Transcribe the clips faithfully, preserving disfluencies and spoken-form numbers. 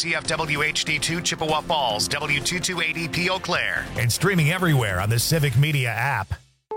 C F W H D two Chippewa Falls, W two two eight E P Eau Claire. And streaming everywhere on the Civic Media app.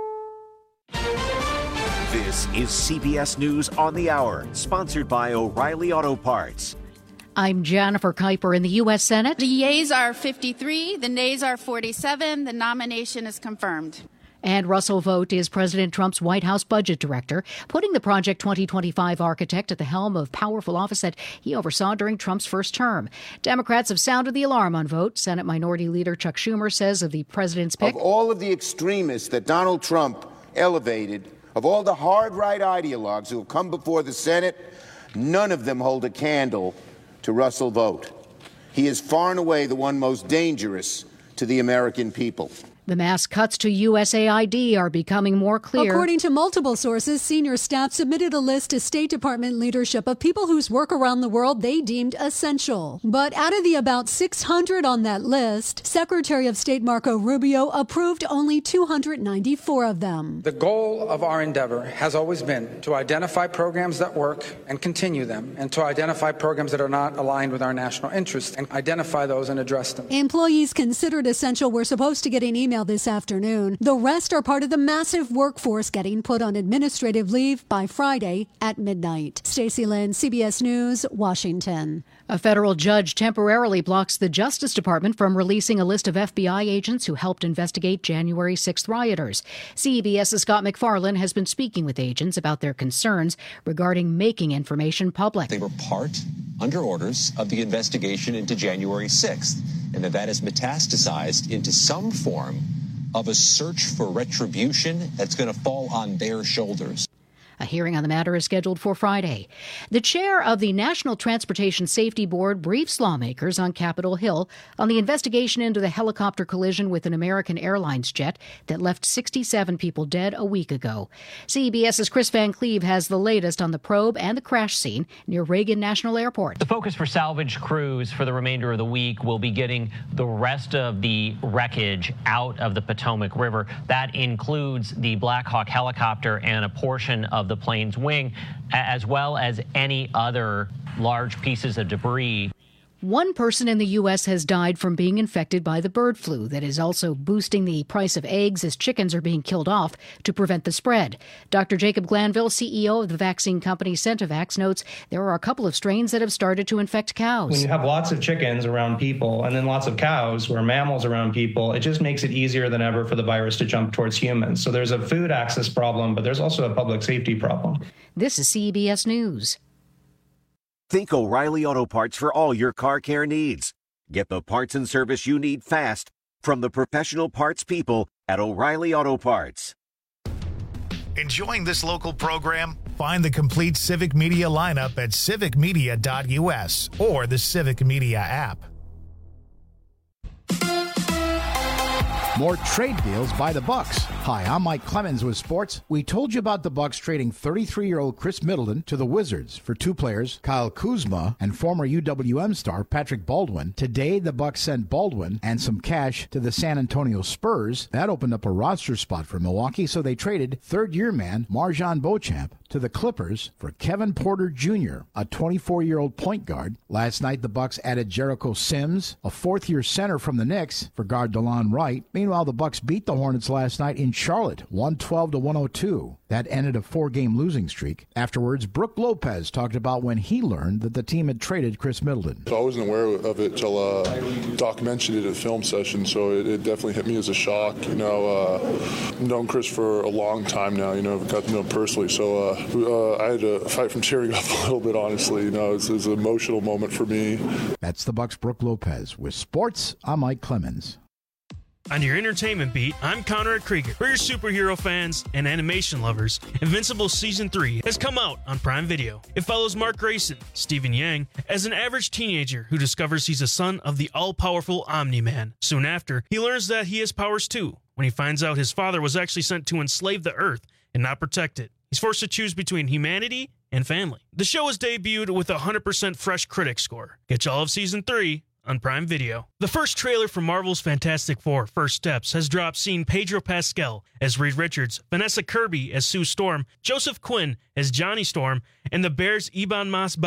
This is C B S News on the Hour, sponsored by O'Reilly Auto Parts. I'm Jennifer Kuiper in the U S Senate. The yeas are fifty-three, the nays are forty-seven. The nomination is confirmed. And Russell Vought is President Trump's White House budget director, putting the Project twenty twenty-five architect at the helm of powerful office that he oversaw during Trump's first term. Democrats have sounded the alarm on Vought. Senate Minority Leader Chuck Schumer says of the president's pick, of all of the extremists that Donald Trump elevated, of all the hard-right ideologues who have come before the Senate, none of them hold a candle to Russell Vought. He is far and away the one most dangerous to the American people. The mass cuts to U S A I D are becoming more clear. According to multiple sources, senior staff submitted a list to State Department leadership of people whose work around the world they deemed essential. But out of the about six hundred on that list, Secretary of State Marco Rubio approved only two hundred ninety-four of them. The goal of our endeavor has always been to identify programs that work and continue them, and to identify programs that are not aligned with our national interests and identify those and address them. Employees considered essential were supposed to get an email this afternoon. The rest are part of the massive workforce getting put on administrative leave by Friday at midnight. Stacey Lynn, C B S News, Washington. A federal judge temporarily blocks the Justice Department from releasing a list of F B I agents who helped investigate January sixth rioters. CBS's Scott McFarlane has been speaking with agents about their concerns regarding making information public. They were part, under orders, of the investigation into January sixth, and that that has metastasized into some form of a search for retribution that's going to fall on their shoulders. A hearing on the matter is scheduled for Friday. The chair of the National Transportation Safety Board briefs lawmakers on Capitol Hill on the investigation into the helicopter collision with an American Airlines jet that left sixty-seven people dead a week ago. CBS's Chris Van Cleve has the latest on the probe and the crash scene near Reagan National Airport. The focus for salvage crews for the remainder of the week will be getting the rest of the wreckage out of the Potomac River. That includes the Black Hawk helicopter and a portion of the plane's wing, as well as any other large pieces of debris. One person in the U S has died from being infected by the bird flu that is also boosting the price of eggs as chickens are being killed off to prevent the spread. Doctor Jacob Glanville, C E O of the vaccine company Centevax, notes there are a couple of strains that have started to infect cows. When you have lots of chickens around people and then lots of cows or mammals around people, it just makes it easier than ever for the virus to jump towards humans. So there's a food access problem, but there's also a public safety problem. This is C B S News. Think O'Reilly Auto Parts for all your car care needs. Get the parts and service you need fast from the professional parts people at O'Reilly Auto Parts. Enjoying this local program? Find the complete Civic Media lineup at civic media dot U S or the Civic Media app. More trade deals by the Bucks. Hi, I'm Mike Clemens with sports. We told you about the Bucks trading thirty-three-year-old Chris Middleton to the Wizards for two players, Kyle Kuzma and former U W M star Patrick Baldwin. Today, the Bucks sent Baldwin and some cash to the San Antonio Spurs. That opened up a roster spot for Milwaukee, so they traded third-year man Marjan Beauchamp to the Clippers for Kevin Porter Junior, a twenty-four-year-old point guard. Last night, the Bucks added Jericho Sims, a fourth-year center from the Knicks, for guard DeLon Wright. Meanwhile, the Bucks beat the Hornets last night in Charlotte, one twelve to one oh two. That ended a four-game losing streak. Afterwards, Brook Lopez talked about when he learned that the team had traded Chris Middleton. I wasn't aware of it till uh, Doc mentioned it at a film session, so it, it definitely hit me as a shock. You know, uh, I've known Chris for a long time now. You know, I've got to know him personally, so uh, uh, I had to fight from tearing up a little bit. Honestly, you know, it's, it's an emotional moment for me. That's the Bucks' Brook Lopez. With sports, I'm Mike Clemens. On your entertainment beat, I'm Conrad Krieger. For your superhero fans and animation lovers, Invincible Season three has come out on Prime Video. It follows Mark Grayson, Stephen Yang, as an average teenager who discovers he's a son of the all-powerful Omni-Man. Soon after, he learns that he has powers too, when he finds out his father was actually sent to enslave the Earth and not protect it. He's forced to choose between humanity and family. The show is debuted with a one hundred percent fresh critic score. Get all of Season three on Prime Video. The first trailer for Marvel's Fantastic Four: First Steps has dropped, seeing Pedro Pascal as Reed Richards, Vanessa Kirby as Sue Storm, Joseph Quinn as Johnny Storm, and the Bears' Ebon Moss-Bachrach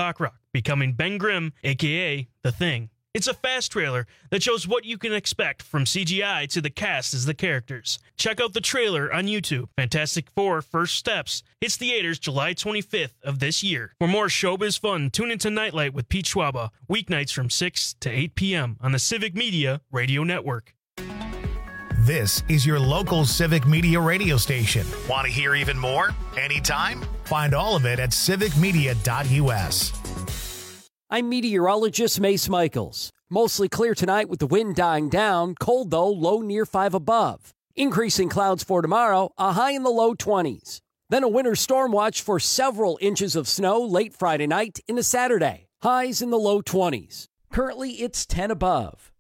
becoming Ben Grimm, a k a. The Thing. It's a fast trailer that shows what you can expect from C G I to the cast as the characters. Check out the trailer on YouTube. Fantastic Four First Steps hits theaters July twenty-fifth of this year. For more showbiz fun, tune into Nightlight with Pete Schwaba, weeknights from six to eight p.m. on the Civic Media Radio Network. This is your local Civic Media radio station. Want to hear even more? Anytime? Find all of it at civic media dot u s. I'm meteorologist Mace Michaels. Mostly clear tonight with the wind dying down. Cold, though, low near five above. Increasing clouds for tomorrow, a high in the low twenties. Then a winter storm watch for several inches of snow late Friday night into Saturday. Highs in the low twenties. Currently, it's ten above.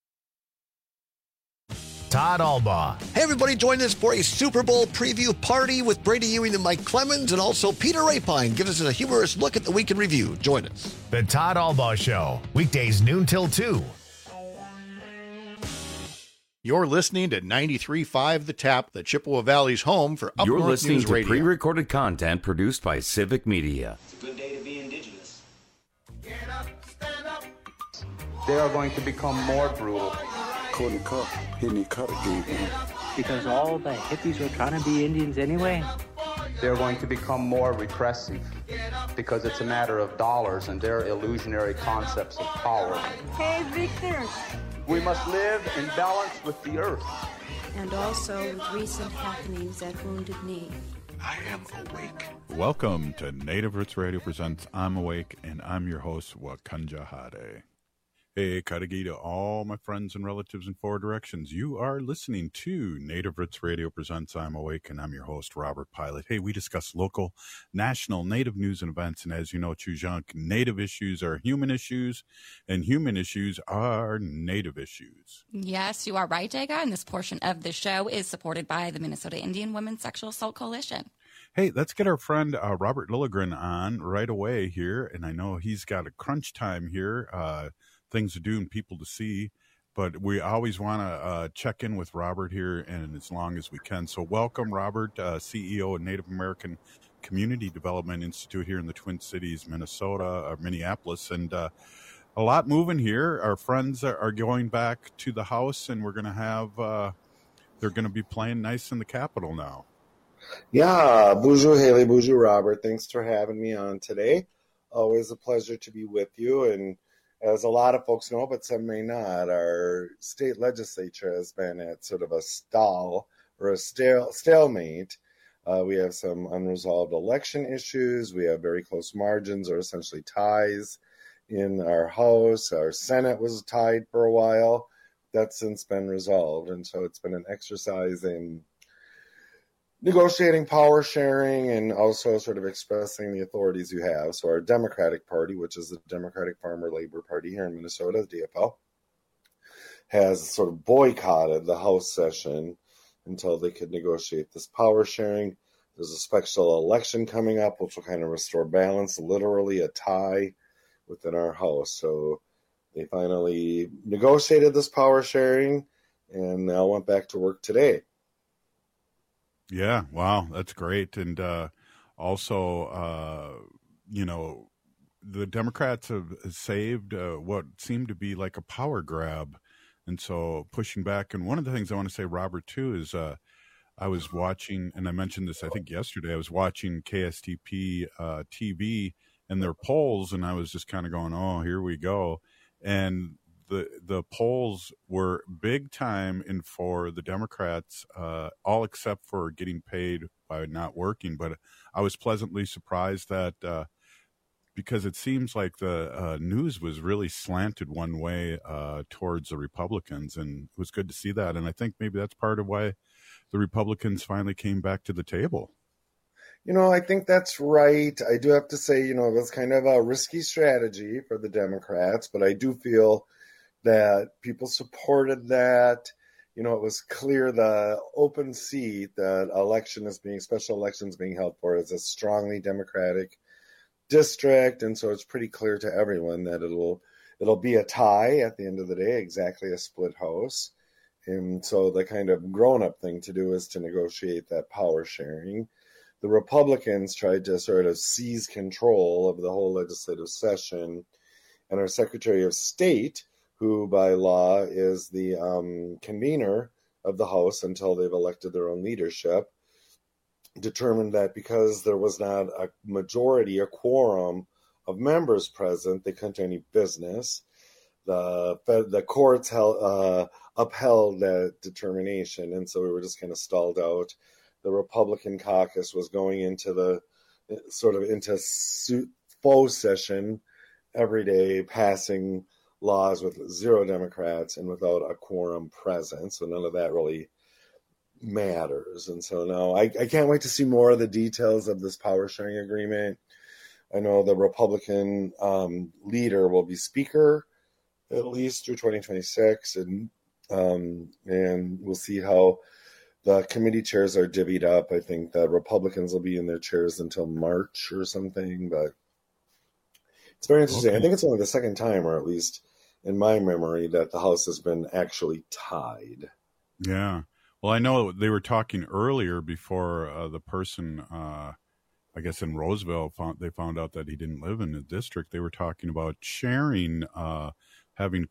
Todd Albaugh. Hey, everybody, join us for a Super Bowl preview party with Brady Ewing and Mike Clemens, and also Peter Rapine gives us a humorous look at the week in review. Join us. The Todd Albaugh Show, weekdays noon till two. You're listening to ninety-three point five The Tap, the Chippewa Valley's home for Up You're North listening News to Radio. pre-recorded content produced by Civic Media. It's a good day to be indigenous. They are going to become more brutal. Couldn't cut. He didn't cut again. Because all the hippies were trying to be Indians anyway. They're going to become more repressive because it's a matter of dollars and their illusionary concepts of power. Hey, Victor. We must live in balance with the earth. And also with recent happenings at Wounded Knee. I am awake. Welcome to Native Roots Radio presents I'm Awake, and I'm your host, Wakanja Hade. Hey, Kadagi to all my friends and relatives in four directions. You are listening to Native Roots Radio presents I'm Awake, and I'm your host, Robert Pilot. Hey, we discuss local, national, Native news and events, and as you know, Chujunk, Native issues are human issues, and human issues are Native issues. Yes, you are right, Jaga, and this portion of the show is supported by the Minnesota Indian Women's Sexual Assault Coalition. Hey, let's get our friend uh, Robert Lilligren on right away here, and I know he's got a crunch time here, uh, things to do and people to see, but we always want to uh, check in with Robert here and as long as we can. So welcome, Robert, uh, C E O of Native American Community Development Institute here in the Twin Cities, Minnesota, or Minneapolis, and uh, a lot moving here. Our friends are, are going back to the house, and we're going to have, uh, they're going to be playing nice in the Capitol now. Yeah, bonjour Haley, bonjour Robert. Thanks for having me on today. Always a pleasure to be with you. And as a lot of folks know, but some may not, our state legislature has been at sort of a stall or a stale, stalemate. Uh, we have some unresolved election issues. We have very close margins or essentially ties in our House. Our Senate was tied for a while. That's since been resolved. And so it's been an exercise in negotiating power sharing and also sort of expressing the authorities you have. So our Democratic Party, which is the Democratic Farmer Labor Party here in Minnesota, the D F L, has sort of boycotted the House session until they could negotiate this power sharing. There's a special election coming up, which will kind of restore balance, literally a tie within our House. So they finally negotiated this power sharing and now went back to work today. Yeah, wow, that's great. And uh, also, uh, you know, the Democrats have saved uh, what seemed to be like a power grab. And so pushing back. And one of the things I want to say, Robert, too, is uh, I was watching, and I mentioned this, I think, yesterday, I was watching K S T P uh, T V and their polls, and I was just kind of going, oh, here we go. And the the polls were big time in for the Democrats, uh, all except for getting paid by not working. But I was pleasantly surprised that uh, because it seems like the uh, news was really slanted one way uh, towards the Republicans, and it was good to see that. And I think maybe that's part of why the Republicans finally came back to the table. You know, I think that's right. I do have to say, you know, it was kind of a risky strategy for the Democrats, but I do feel that people supported that. You know, it was clear the open seat that election is being, special elections being held for is a strongly Democratic district. And so it's pretty clear to everyone that it'll, it'll be a tie at the end of the day, exactly a split House. And so the kind of grown-up thing to do is to negotiate that power sharing. the Republicans tried to sort of seize control of the whole legislative session. And our Secretary of State, who by law is the um, convener of the House until they've elected their own leadership, determined that because there was not a majority, a quorum of members present, they couldn't do any business. The the courts held, uh, upheld that determination, and so we were just kind of stalled out. The Republican caucus was going into the sort of into faux session every day, passing laws with zero Democrats and without a quorum present. So none of that really matters. And so now I, I can't wait to see more of the details of this power sharing agreement. I know the Republican um, leader will be speaker at least through twenty twenty-six, and um, and we'll see how the committee chairs are divvied up. I think the Republicans will be in their chairs until March or something, but it's very interesting. Okay. I think it's only the second time, or at least in my memory, that the House has been actually tied. Yeah. Well, I know they were talking earlier before uh, the person, uh, I guess in Roseville, found, they found out that he didn't live in the district. They were talking about sharing, uh, having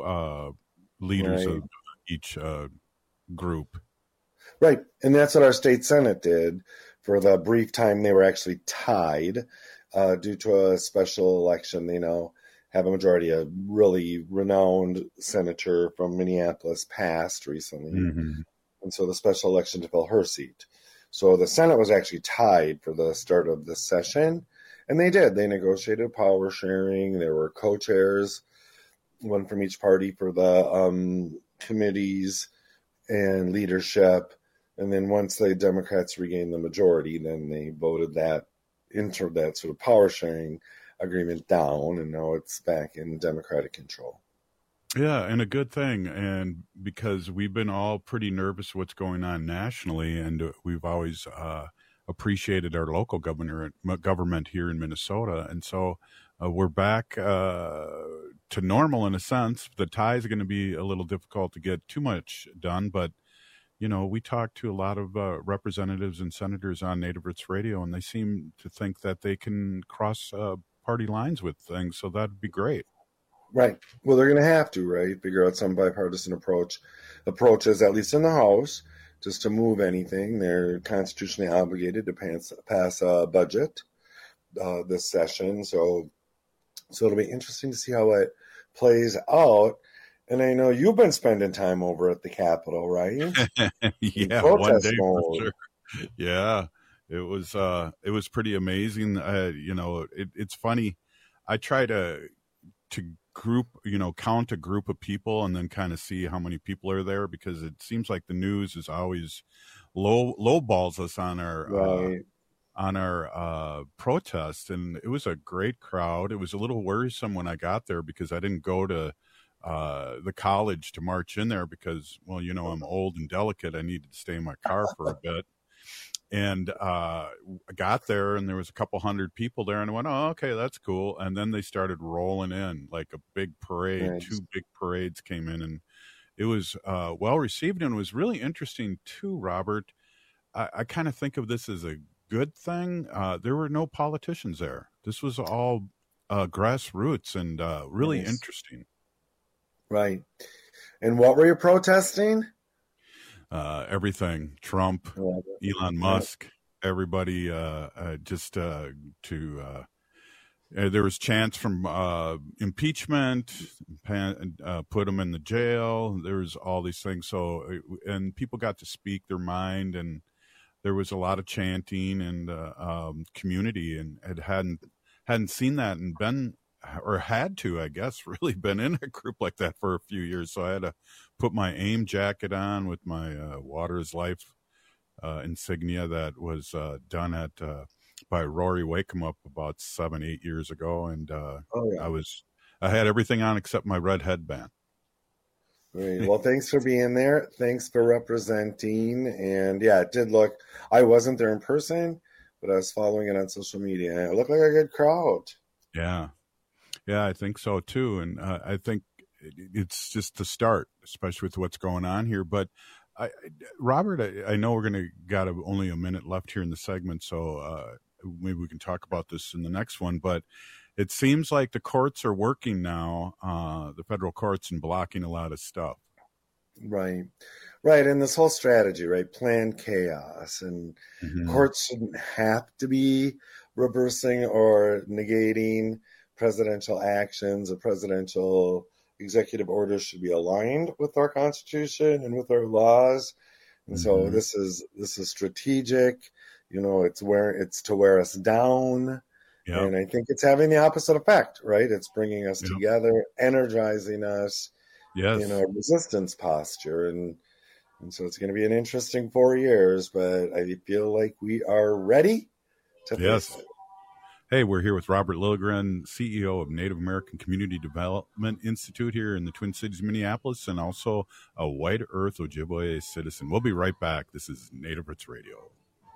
co-leaders uh, right. of each uh, group. Right. And that's what our state Senate did for the brief time they were actually tied uh, due to a special election. They now have a majority. A really renowned senator from Minneapolis passed recently. Mm-hmm. And so the special election to fill her seat. So the Senate was actually tied for the start of this session. And they did. They negotiated power sharing. There were co-chairs, one from each party for the um, committees and leadership. And then once the Democrats regained the majority, then they voted that into that sort of power sharing agreement down. And now it's back in Democratic control. Yeah, and a good thing, and because we've been all pretty nervous what's going on nationally, and we've always uh, appreciated our local governor, government here in Minnesota, and so uh, we're back uh, to normal in a sense. The tie is going to be a little difficult to get too much done, but you know, we talked to a lot of uh, representatives and senators on Native Roots Radio, and they seem to think that they can cross uh, party lines with things, so that'd be great. Right. Well, they're going to have to, right, figure out some bipartisan approach, approaches, at least in the House, just to move anything. They're constitutionally obligated to pass, pass a budget uh, this session. So, so it'll be interesting to see how it plays out. And I know you've been spending time over at the Capitol, right? Yeah, one day for sure. Yeah, it was uh, it was pretty amazing. Uh, you know, it, it's funny. I try to to group, you know, count a group of people and then kind of see how many people are there, because it seems like the news is always low low balls us on our right. uh, on our uh, protest. And it was a great crowd. It was a little worrisome when I got there because I didn't go to uh, the college to march in there because, well, you know, I'm old and delicate. I needed to stay in my car for a bit. And uh, I got there, and there was a couple hundred people there, and I went, oh, okay, that's cool. And then they started rolling in like a big parade. Nice. Two big parades came in, and it was uh, well received, and it was really interesting too, Robert. I, I kind of think of this as a good thing. Uh, there were no politicians there. This was all uh, grassroots and uh, really nice. Interesting. Right. And what were you protesting? Uh, everything, Trump, yeah. Elon Musk, everybody, uh, uh, just uh, to, uh, uh, there was chants from uh, impeachment, uh, put him in the jail. There was all these things. So, and people got to speak their mind, and there was a lot of chanting and uh, um, community, and it hadn't, hadn't seen that and been, or had to, I guess, really been in a group like that for a few years. So I had to put my AIM jacket on with my uh, Water is Life uh, insignia that was uh, done at uh, by Rory Wakemup about seven, eight years ago. And uh, oh, yeah. I was, I had everything on except my red headband. Great. Well, thanks for being there. Thanks for representing. And yeah, it did look, I wasn't there in person, but I was following it on social media. It looked like a good crowd. Yeah. Yeah, I think so too, and uh, I think it's just the start, especially with what's going on here. But I, Robert, I, I know we're going to got a, only a minute left here in the segment, so uh, maybe we can talk about this in the next one. But it seems like the courts are working now, uh, the federal courts, and blocking a lot of stuff. Right, right. And this whole strategy, right? Planned chaos. And mm-hmm. courts shouldn't have to be reversing or negating presidential actions. A presidential executive orders should be aligned with our Constitution and with our laws. And mm-hmm. so this is this is strategic. You know, it's where it's to wear us down. Yep. And I think it's having the opposite effect, right? It's bringing us yep. together, energizing us. Yes. In a resistance posture. And and so it's going to be an interesting four years, but I feel like we are ready to yes. face it. Hey, we're here with Robert Lilligren, C E O of Native American Community Development Institute here in the Twin Cities, Minneapolis, and also a White Earth Ojibwe citizen. We'll be right back. This is Native Roots Radio.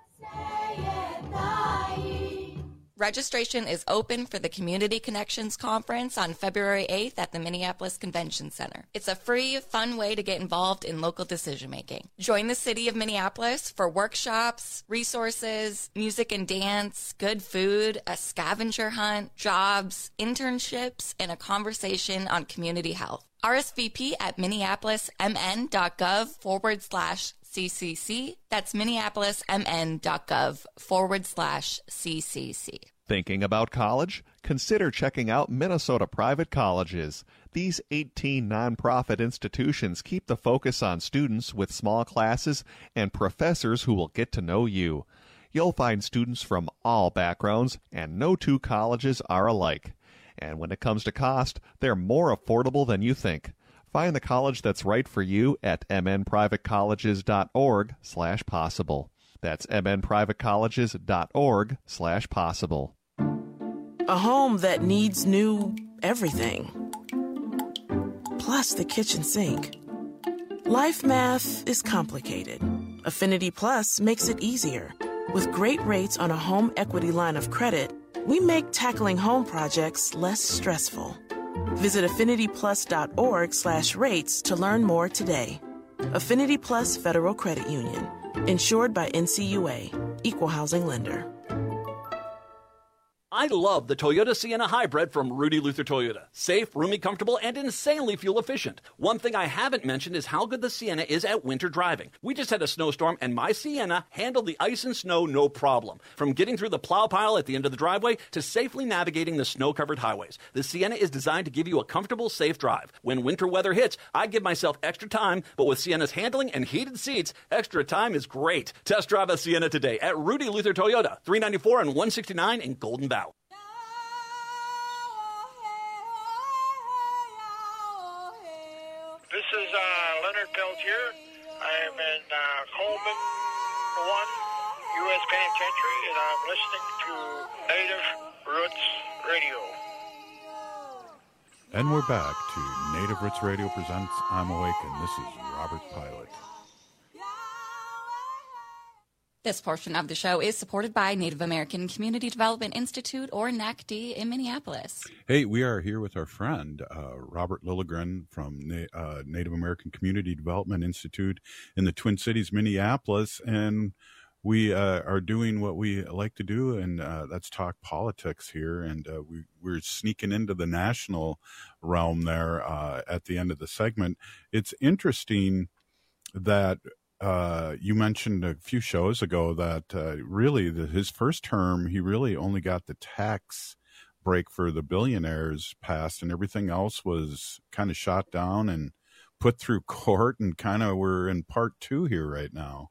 Registration is open for the Community Connections Conference on February eighth at the Minneapolis Convention Center. It's a free, fun way to get involved in local decision-making. Join the city of Minneapolis for workshops, resources, music and dance, good food, a scavenger hunt, jobs, internships, and a conversation on community health. R S V P at minneapolismn.gov forward slash CCC. That's minneapolismn.gov forward slash CCC. Thinking about college? Consider checking out Minnesota Private Colleges. These eighteen nonprofit institutions keep the focus on students with small classes and professors who will get to know you. You'll find students from all backgrounds, and no two colleges are alike. And when it comes to cost, they're more affordable than you think. Find the college that's right for you at mnprivatecolleges.org slash possible. That's mnprivatecolleges.org slash possible. A home that needs new everything. Plus the kitchen sink. Life math is complicated. Affinity Plus makes it easier. With great rates on a home equity line of credit, we make tackling home projects less stressful. Visit affinityplus.org slash rates to learn more today. Affinity Plus Federal Credit Union. Insured by N C U A. Equal housing lender. I love the Toyota Sienna Hybrid from Rudy Luther Toyota. Safe, roomy, comfortable, and insanely fuel efficient. One thing I haven't mentioned is how good the Sienna is at winter driving. We just had a snowstorm, and my Sienna handled the ice and snow no problem. From getting through the plow pile at the end of the driveway to safely navigating the snow-covered highways. The Sienna is designed to give you a comfortable, safe drive. When winter weather hits, I give myself extra time, but with Sienna's handling and heated seats, extra time is great. Test drive a Sienna today at Rudy Luther Toyota, three ninety-four and one sixty-nine in Golden Valley. This is uh, Leonard Peltier. I am in uh, Coleman one U S Penitentiary, and I'm listening to Native Roots Radio. And we're back to Native Roots Radio presents I'm Awakened. This is Robert Pilot. This portion of the show is supported by Native American Community Development Institute, or N A C D, in Minneapolis. Hey, we are here with our friend, uh, Robert Lilligren from Na- uh, Native American Community Development Institute in the Twin Cities, Minneapolis, and we uh, are doing what we like to do, and uh, that's talk politics here, and uh, we, we're sneaking into the national realm there uh, at the end of the segment. It's interesting that Uh, you mentioned a few shows ago that uh, really the, his first term, he really only got the tax break for the billionaires passed, and everything else was kind of shot down and put through court, and kind of we're in part two here right now.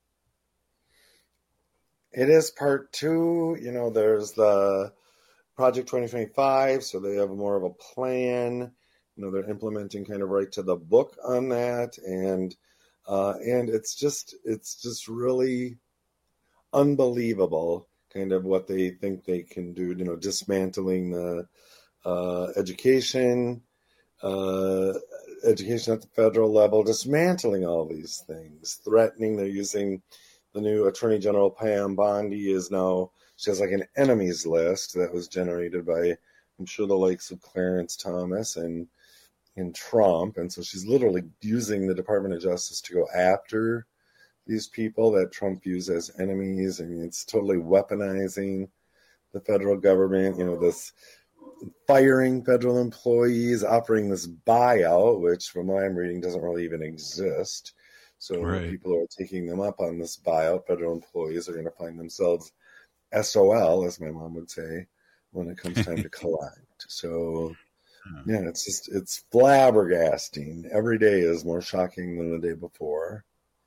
It is part two. You know, there's the Project twenty twenty-five, so they have more of a plan. You know, they're implementing kind of right to the book on that, and Uh, and it's just it's just really unbelievable kind of what they think they can do, you know, dismantling the uh, education, uh, education at the federal level, dismantling all these things, threatening. They're using the new Attorney General Pam Bondi is now, she has like an enemies list that was generated by, I'm sure, the likes of Clarence Thomas and in Trump, and so she's literally using the Department of Justice to go after these people that Trump views as enemies. I mean, it's totally weaponizing the federal government, you know, this firing federal employees, offering this buyout, which from what I'm reading doesn't really even exist. So Right. people who are taking them up on this buyout, federal employees, are going to find themselves S O L, as my mom would say, when it comes time to collect. So, yeah, it's just, it's flabbergasting. Every day is more shocking than the day before.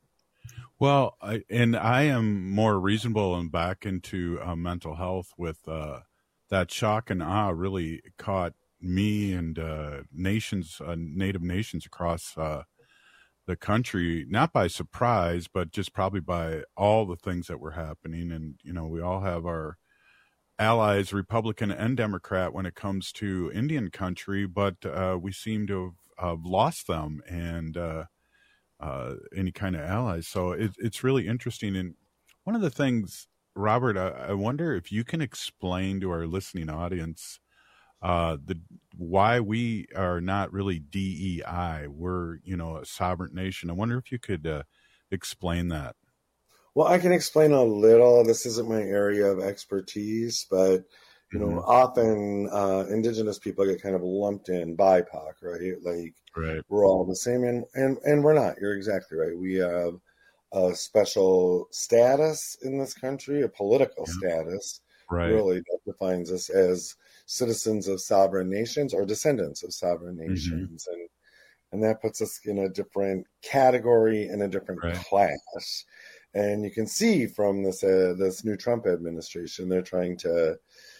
Well, I, and I am more reasonable and back into uh, mental health with uh, that shock and awe really caught me and uh, nations, uh, native nations across uh, the country, not by surprise, but just probably by all the things that were happening. And, you know, we all have our allies, Republican and Democrat, when it comes to Indian country, but uh, we seem to have, have lost them and uh, uh, any kind of allies. So it, it's really interesting. And one of the things, Robert, I, I wonder if you can explain to our listening audience uh, the why we are not really D E I. We're, you know, a sovereign nation. I wonder if you could uh, explain that. Well, I can explain a little. This isn't my area of expertise, but you know, Mhm. often uh, indigenous people get kind of lumped in B I P O C, right? Like Right. we're all the same, and and and we're not. You're exactly right. We have a special status in this country, a political status, Right. really, that defines us as citizens of sovereign nations or descendants of sovereign Mhm. nations, and and that puts us in a different category and a different Right. class. And you can see from this uh, this new Trump administration, they're trying to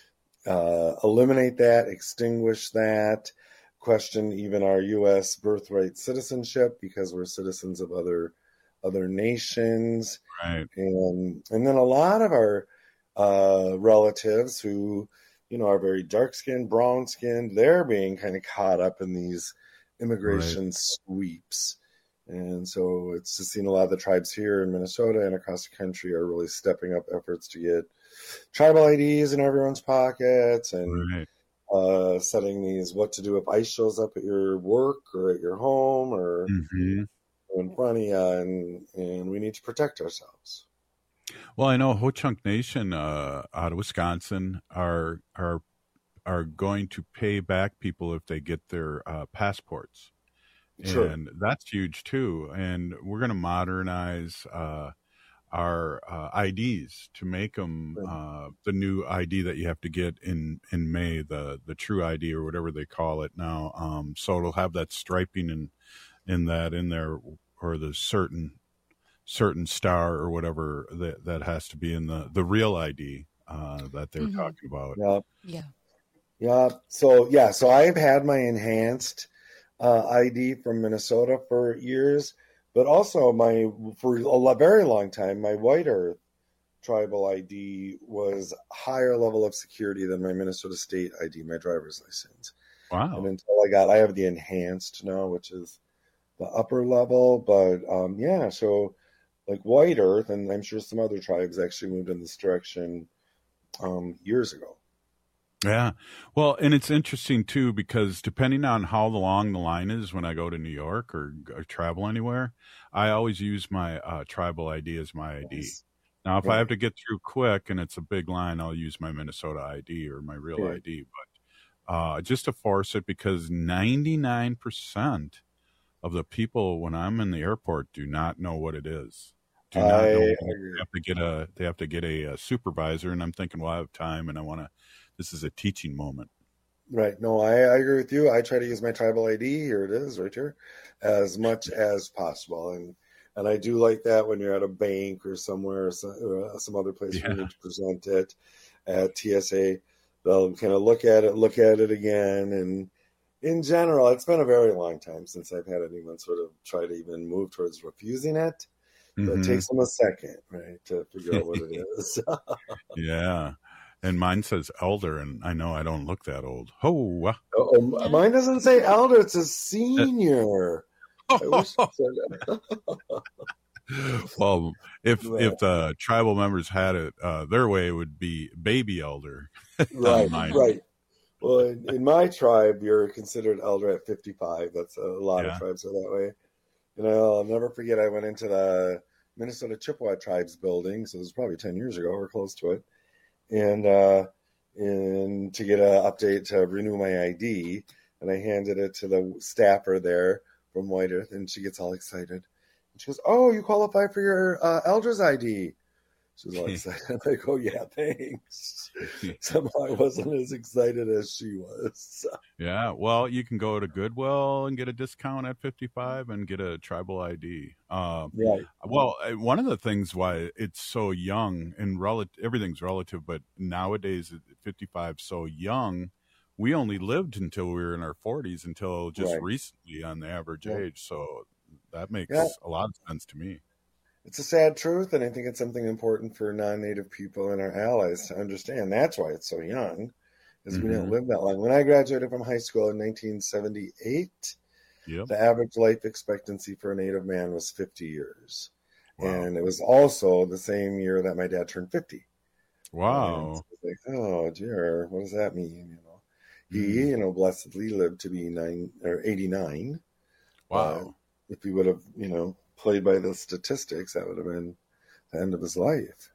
uh, eliminate that, extinguish that, question even our U S birthright citizenship because we're citizens of other other nations, Right. and and then a lot of our uh, relatives who you know are very dark skinned, brown skinned, they're being kind of caught up in these immigration sweeps. And so it's just seen a lot of the tribes here in Minnesota and across the country are really stepping up efforts to get tribal I Ds in everyone's pockets and Right. uh, setting these what to do if ICE shows up at your work or at your home or Mhm. in front of you, and, and we need to protect ourselves. Well, I know Ho Chunk Nation uh, out of Wisconsin are are are going to pay back people if they get their uh, passports. Sure. And that's huge too. And we're going to modernize uh, our uh, I Ds to make them uh, the new I D that you have to get in, in May, the the true I D or whatever they call it now. Um, so it'll have that striping in in that in there, or the certain certain star or whatever that that has to be in the the real I D uh, that they're Mhm. talking about. Yeah. Yeah. Yeah. So yeah. So I've had my enhanced uh, I D from Minnesota for years, but also my for a lo- very long time my White Earth tribal I D was higher level of security than my Minnesota State I D, my driver's license. Wow. And until I got, I have the enhanced now, which is the upper level. But um, yeah, so like White Earth, and I'm sure some other tribes actually moved in this direction um, years ago. Yeah. Well, and it's interesting too, because depending on how long the line is when I go to New York or, or travel anywhere, I always use my uh, tribal I D as my I D. Now, if I have to get through quick and it's a big line, I'll use my Minnesota I D or my real Sure. I D. But uh, just to force it, because ninety-nine percent of the people when I'm in the airport do not know what it is. Do not I know. They agree. have to get a they have to get a, a supervisor, and I'm thinking, well, I have time, and I want to. This is a teaching moment. Right. No, I, I agree with you. I try to use my tribal I D, here it is right here, as much as possible. And and I do like that when you're at a bank or somewhere, or some, uh, some other place where you Yeah. need to present it at T S A. They'll kind of look at it, look at it again. And in general, it's been a very long time since I've had anyone sort of try to even move towards refusing it. But Mhm. it takes them a second, right, to figure out what it is. Yeah. And mine says elder, and I know I don't look that old. Oh, uh, Oh, mine doesn't say elder; it says senior. I wish it said well, if Right. if the tribal members had it uh, their way, it would be baby elder. on Right, mine. right. Well, in, in my tribe, you're considered elder at fifty-five. That's a lot Yeah. of tribes are that way. You know, I'll never forget. I went into the Minnesota Chippewa Tribes building. So it was probably ten years ago or close to it. And, uh, and to get an update to renew my I D. And I handed it to the staffer there from White Earth, and she gets all excited. And she goes, "Oh, you qualify for your uh, Elders I D." She's all excited. I go, "Yeah, thanks." Somehow I wasn't as excited as she was. Yeah, well, you can go to Goodwill and get a discount at fifty-five and get a tribal I D. Um, right. Well, one of the things why it's so young, and rel- everything's relative, but nowadays at fifty-five, so young, we only lived until we were in our forties, until just Right. recently on the average Yeah. age. So that makes Yeah. a lot of sense to me. It's a sad truth, and I think it's something important for non-Native people and our allies to understand. That's why it's so young, is we didn't Mhm. live that long. When I graduated from high school in nineteen seventy-eight, Yep. the average life expectancy for a Native man was fifty years. Wow. And it was also the same year that my dad turned fifty. And Wow. so it's like, oh dear, what does that mean? You know, Mm-hmm. he, you know, blessedly lived to be nine or eighty-nine. Wow. Uh, if he would have, you know, played by the statistics, that would have been the end of his life.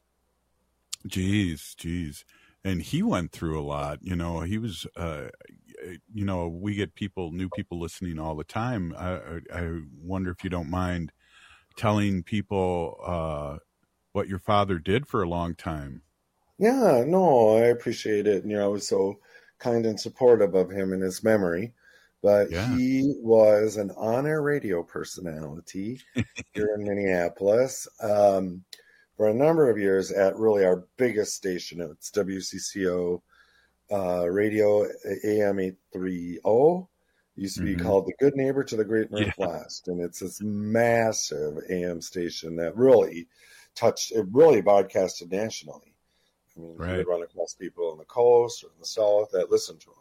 Jeez, jeez. And he went through a lot. You know, he was, uh, you know, we get people, new people listening all the time. I, I, I wonder if you don't mind telling people uh, what your father did for a long time. Yeah, no, I appreciate it. And, you know, I was so kind and supportive of him and his memory. But Yeah. he was an on-air radio personality here in Minneapolis um, for a number of years at really our biggest station. It's W C C O uh, Radio A M eight thirty. It used to be Mhm. called The Good Neighbor to the Great Yeah. Northwest. And it's this massive A M station that really touched, it really broadcasted nationally. I mean, he Right. would run across people on the coast or in the south that listened to him.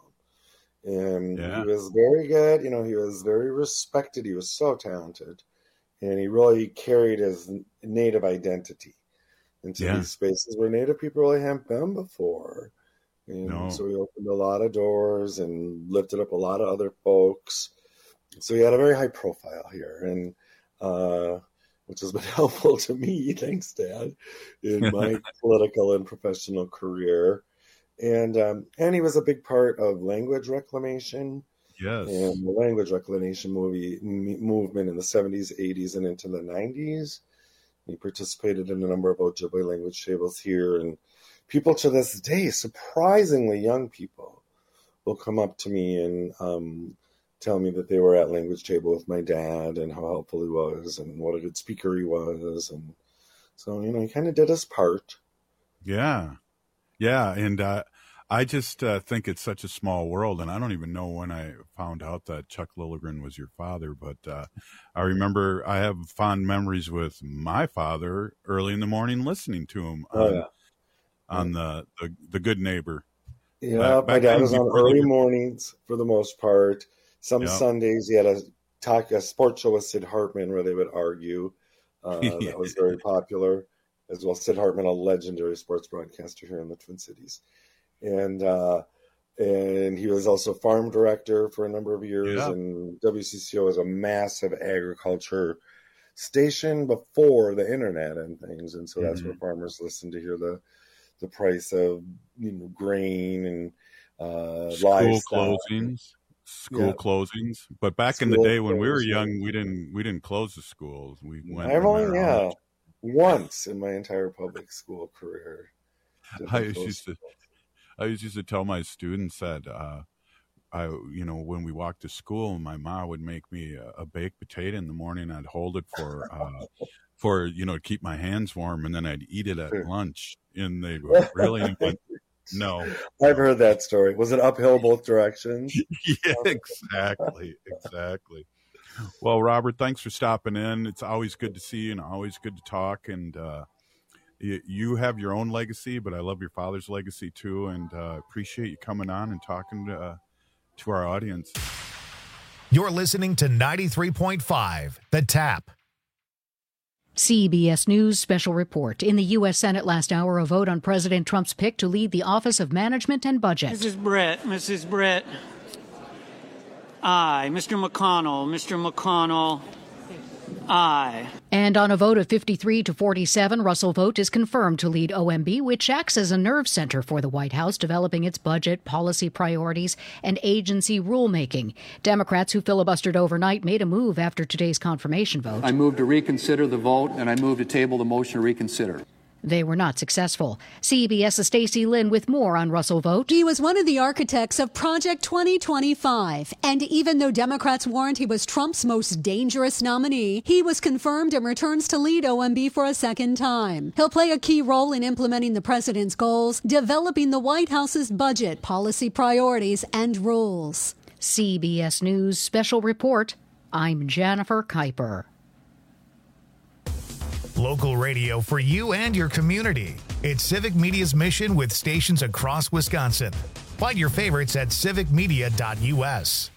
And Yeah. he was very good. You know, he was very respected. He was so talented. And he really carried his Native identity into Yeah. these spaces where Native people really hadn't been before. And No. so he opened a lot of doors and lifted up a lot of other folks. So he had a very high profile here, and uh, which has been helpful to me, thanks, Dad, in my political and professional career. And um, and he was a big part of language reclamation Yes. and the language reclamation movie m- movement in the seventies, eighties, and into the nineties. He participated in a number of Ojibwe language tables here, and people to this day, surprisingly young people, will come up to me and um, tell me that they were at language table with my dad and how helpful he was and what a good speaker he was. And so, you know, he kind of did his part. Yeah. Yeah. And uh, I just uh, think it's such a small world. And I don't even know when I found out that Chuck Lilligren was your father. But uh, I remember I have fond memories with my father early in the morning listening to him Oh, on, yeah. on the, the, the Good Neighbor. Yeah, Uh, my back dad then, was on before they early were- mornings for the most part. Some Yeah. Sundays he had a talk, a sports show with Sid Hartman where they would argue. Uh, that was very popular as well. Sid Hartman, a legendary sports broadcaster here in the Twin Cities, and uh, and he was also farm director for a number of years. Yeah. And W C C O was a massive agriculture station before the internet and things, and so that's Mhm. where farmers listened to hear the the price of, you know, grain and uh, School livestock. closings. School Yeah. closings. But back in the School day when we were closings. young, we didn't we didn't close the schools. We went I've no only, matter how yeah, much. once in my entire public school career. did I we used close to, I used to tell my students that, uh, I, you know, when we walked to school, my mom would make me a, a baked potato in the morning. I'd hold it for, uh, for, you know, to keep my hands warm, and then I'd eat it at lunch. And they were really went, no. I've heard that story. Was it uphill both directions? Yeah, exactly. Exactly. Well, Robert, thanks for stopping in. It's always good to see you and always good to talk. And, uh, you, you have your own legacy, but I love your father's legacy too. And, uh, appreciate you coming on and talking to, uh, to our audience. You're listening to ninety-three point five, The Tap. C B S News special report. In the U S Senate last hour, a vote on President Trump's pick to lead the Office of Management and Budget. Missus Brett, Missus Brett. Aye. Mister McConnell, Mister McConnell. Aye. And on a vote of fifty-three to forty-seven, Russell Vought is confirmed to lead O M B, which acts as a nerve center for the White House, developing its budget, policy priorities, and agency rulemaking. Democrats who filibustered overnight made a move after today's confirmation vote. I move to reconsider the vote, and I move to table the motion to reconsider. They were not successful. CBS's Stacey Lynn with more on Russell Vought. He was one of the architects of Project twenty twenty-five. And even though Democrats warned he was Trump's most dangerous nominee, he was confirmed and returns to lead O M B for a second time. He'll play a key role in implementing the president's goals, developing the White House's budget, policy priorities, and rules. C B S News Special Report. I'm Jennifer Kuiper. Local radio for you and your community. It's Civic Media's mission with stations across Wisconsin. Find your favorites at civic media dot U S.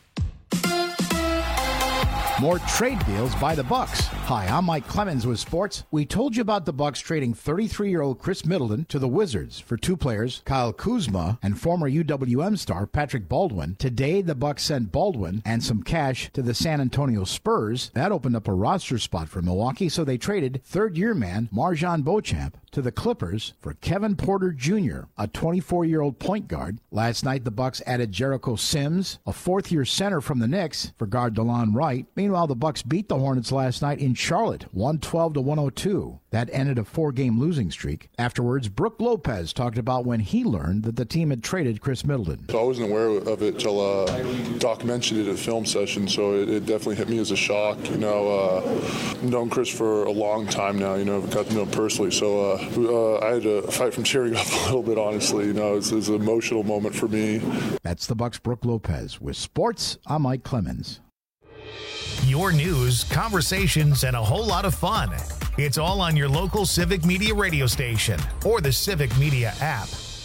More trade deals by the Bucks. Hi, I'm Mike Clemens with sports. We told you about the Bucks trading thirty-three-year-old Chris Middleton to the Wizards for two players, Kyle Kuzma and former U W M star Patrick Baldwin. Today, the Bucks sent Baldwin and some cash to the San Antonio Spurs. That opened up a roster spot for Milwaukee, so they traded third-year man MarJon Beauchamp to the Clippers for Kevin Porter Junior, a twenty-four-year-old point guard. Last night, the Bucks added Jericho Sims, a fourth-year center from the Knicks, for guard DeLon Wright. Meanwhile, the Bucks beat the Hornets last night in Charlotte, one twelve to one oh two. That ended a four-game losing streak. Afterwards, Brook Lopez talked about when he learned that the team had traded Chris Middleton. So I wasn't aware of it till uh, Doc mentioned it at a film session, so it, it definitely hit me as a shock. You know, uh, I've known Chris for a long time now. You know, I've got to know him personally, so uh, uh, I had to fight from tearing up a little bit, honestly. You know, it's, it's an emotional moment for me. That's the Bucks' Brook Lopez. With sports, I'm Mike Clemens. Your news, conversations, and a whole lot of fun. It's all on your local Civic Media radio station or the Civic Media app.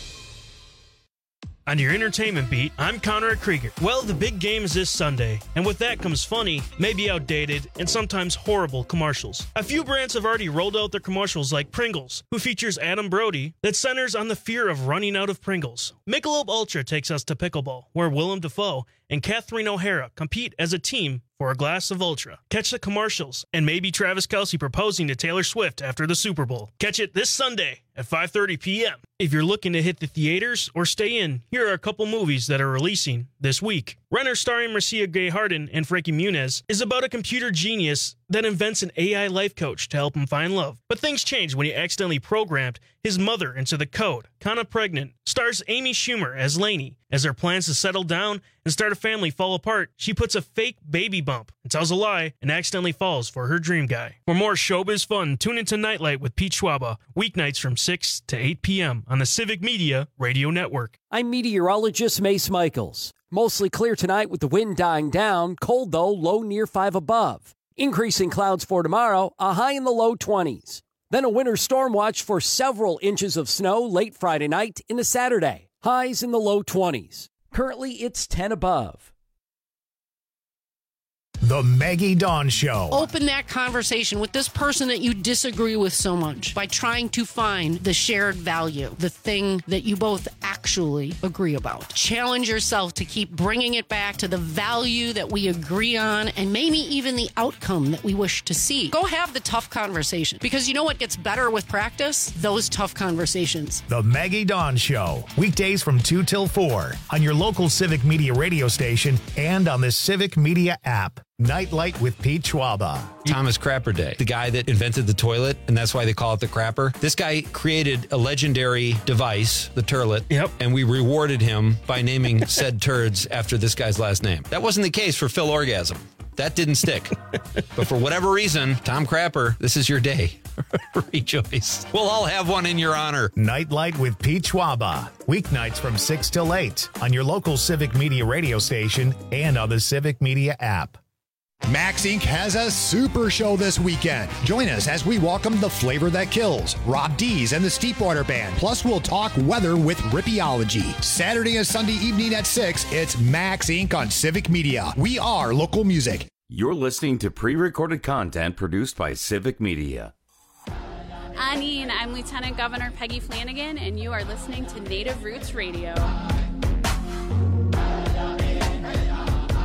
On your entertainment beat, I'm Conrad Krieger. Well, the big game is this Sunday, and with that comes funny, maybe outdated, and sometimes horrible commercials. A few brands have already rolled out their commercials, like Pringles, who features Adam Brody, that centers on the fear of running out of Pringles. Michelob Ultra takes us to pickleball, where Willem Dafoe and Catherine O'Hara compete as a team for a glass of Ultra. Catch the commercials, and maybe Travis Kelce proposing to Taylor Swift after the Super Bowl. Catch it this Sunday at five thirty p.m. If you're looking to hit the theaters or stay in, here are a couple movies that are releasing this week. Renner, starring Marcia Gay Harden and Frankie Muniz, is about a computer genius that invents an A I life coach to help him find love. But things change when he accidentally programmed his mother into the code. Kinda Pregnant stars Amy Schumer as Lainey. As her plans to settle down and start a family fall apart, she puts a fake baby bump and tells a lie and accidentally falls for her dream guy. For more showbiz fun, tune into Nightlight with Pete Schwaba, weeknights from six to eight p.m. on the Civic Media Radio Network. I'm meteorologist Mace Michaels. Mostly clear tonight with the wind dying down, cold though, low near five above. Increasing clouds for tomorrow, a high in the low twenties. Then a winter storm watch for several inches of snow late Friday night into Saturday. Highs in the low twenties. Currently, it's ten above. The Maggie Dawn Show. Open that conversation with this person that you disagree with so much by trying to find the shared value, the thing that you both actually agree about. Challenge yourself to keep bringing it back to the value that we agree on and maybe even the outcome that we wish to see. Go have the tough conversation, because you know what gets better with practice? Those tough conversations. The Maggie Dawn Show. Weekdays from two till four on your local Civic Media radio station and on the Civic Media app. Nightlight with Pete Schwaba. Thomas Crapper Day, the guy that invented the toilet, and that's why they call it the crapper. This guy created a legendary device, the turlet, yep. and we rewarded him by naming said turds after this guy's last name. That wasn't the case for Phil Orgasm. That didn't stick. But for whatever reason, Tom Crapper, this is your day. Rejoice. We'll all have one in your honor. Nightlight with Pete Schwaba. Weeknights from six till eight on your local Civic Media radio station and on the Civic Media app. Max Incorporated has a super show this weekend. Join us as we welcome the flavor that kills, Rob Dees and the Steepwater Band. Plus, we'll talk weather with Rippeology. Saturday and Sunday evening at six, it's Max Incorporated on Civic Media. We are local music. You're listening to pre-recorded content produced by Civic Media. Anine, I'm Lieutenant Governor Peggy Flanagan, and you are listening to Native Roots Radio.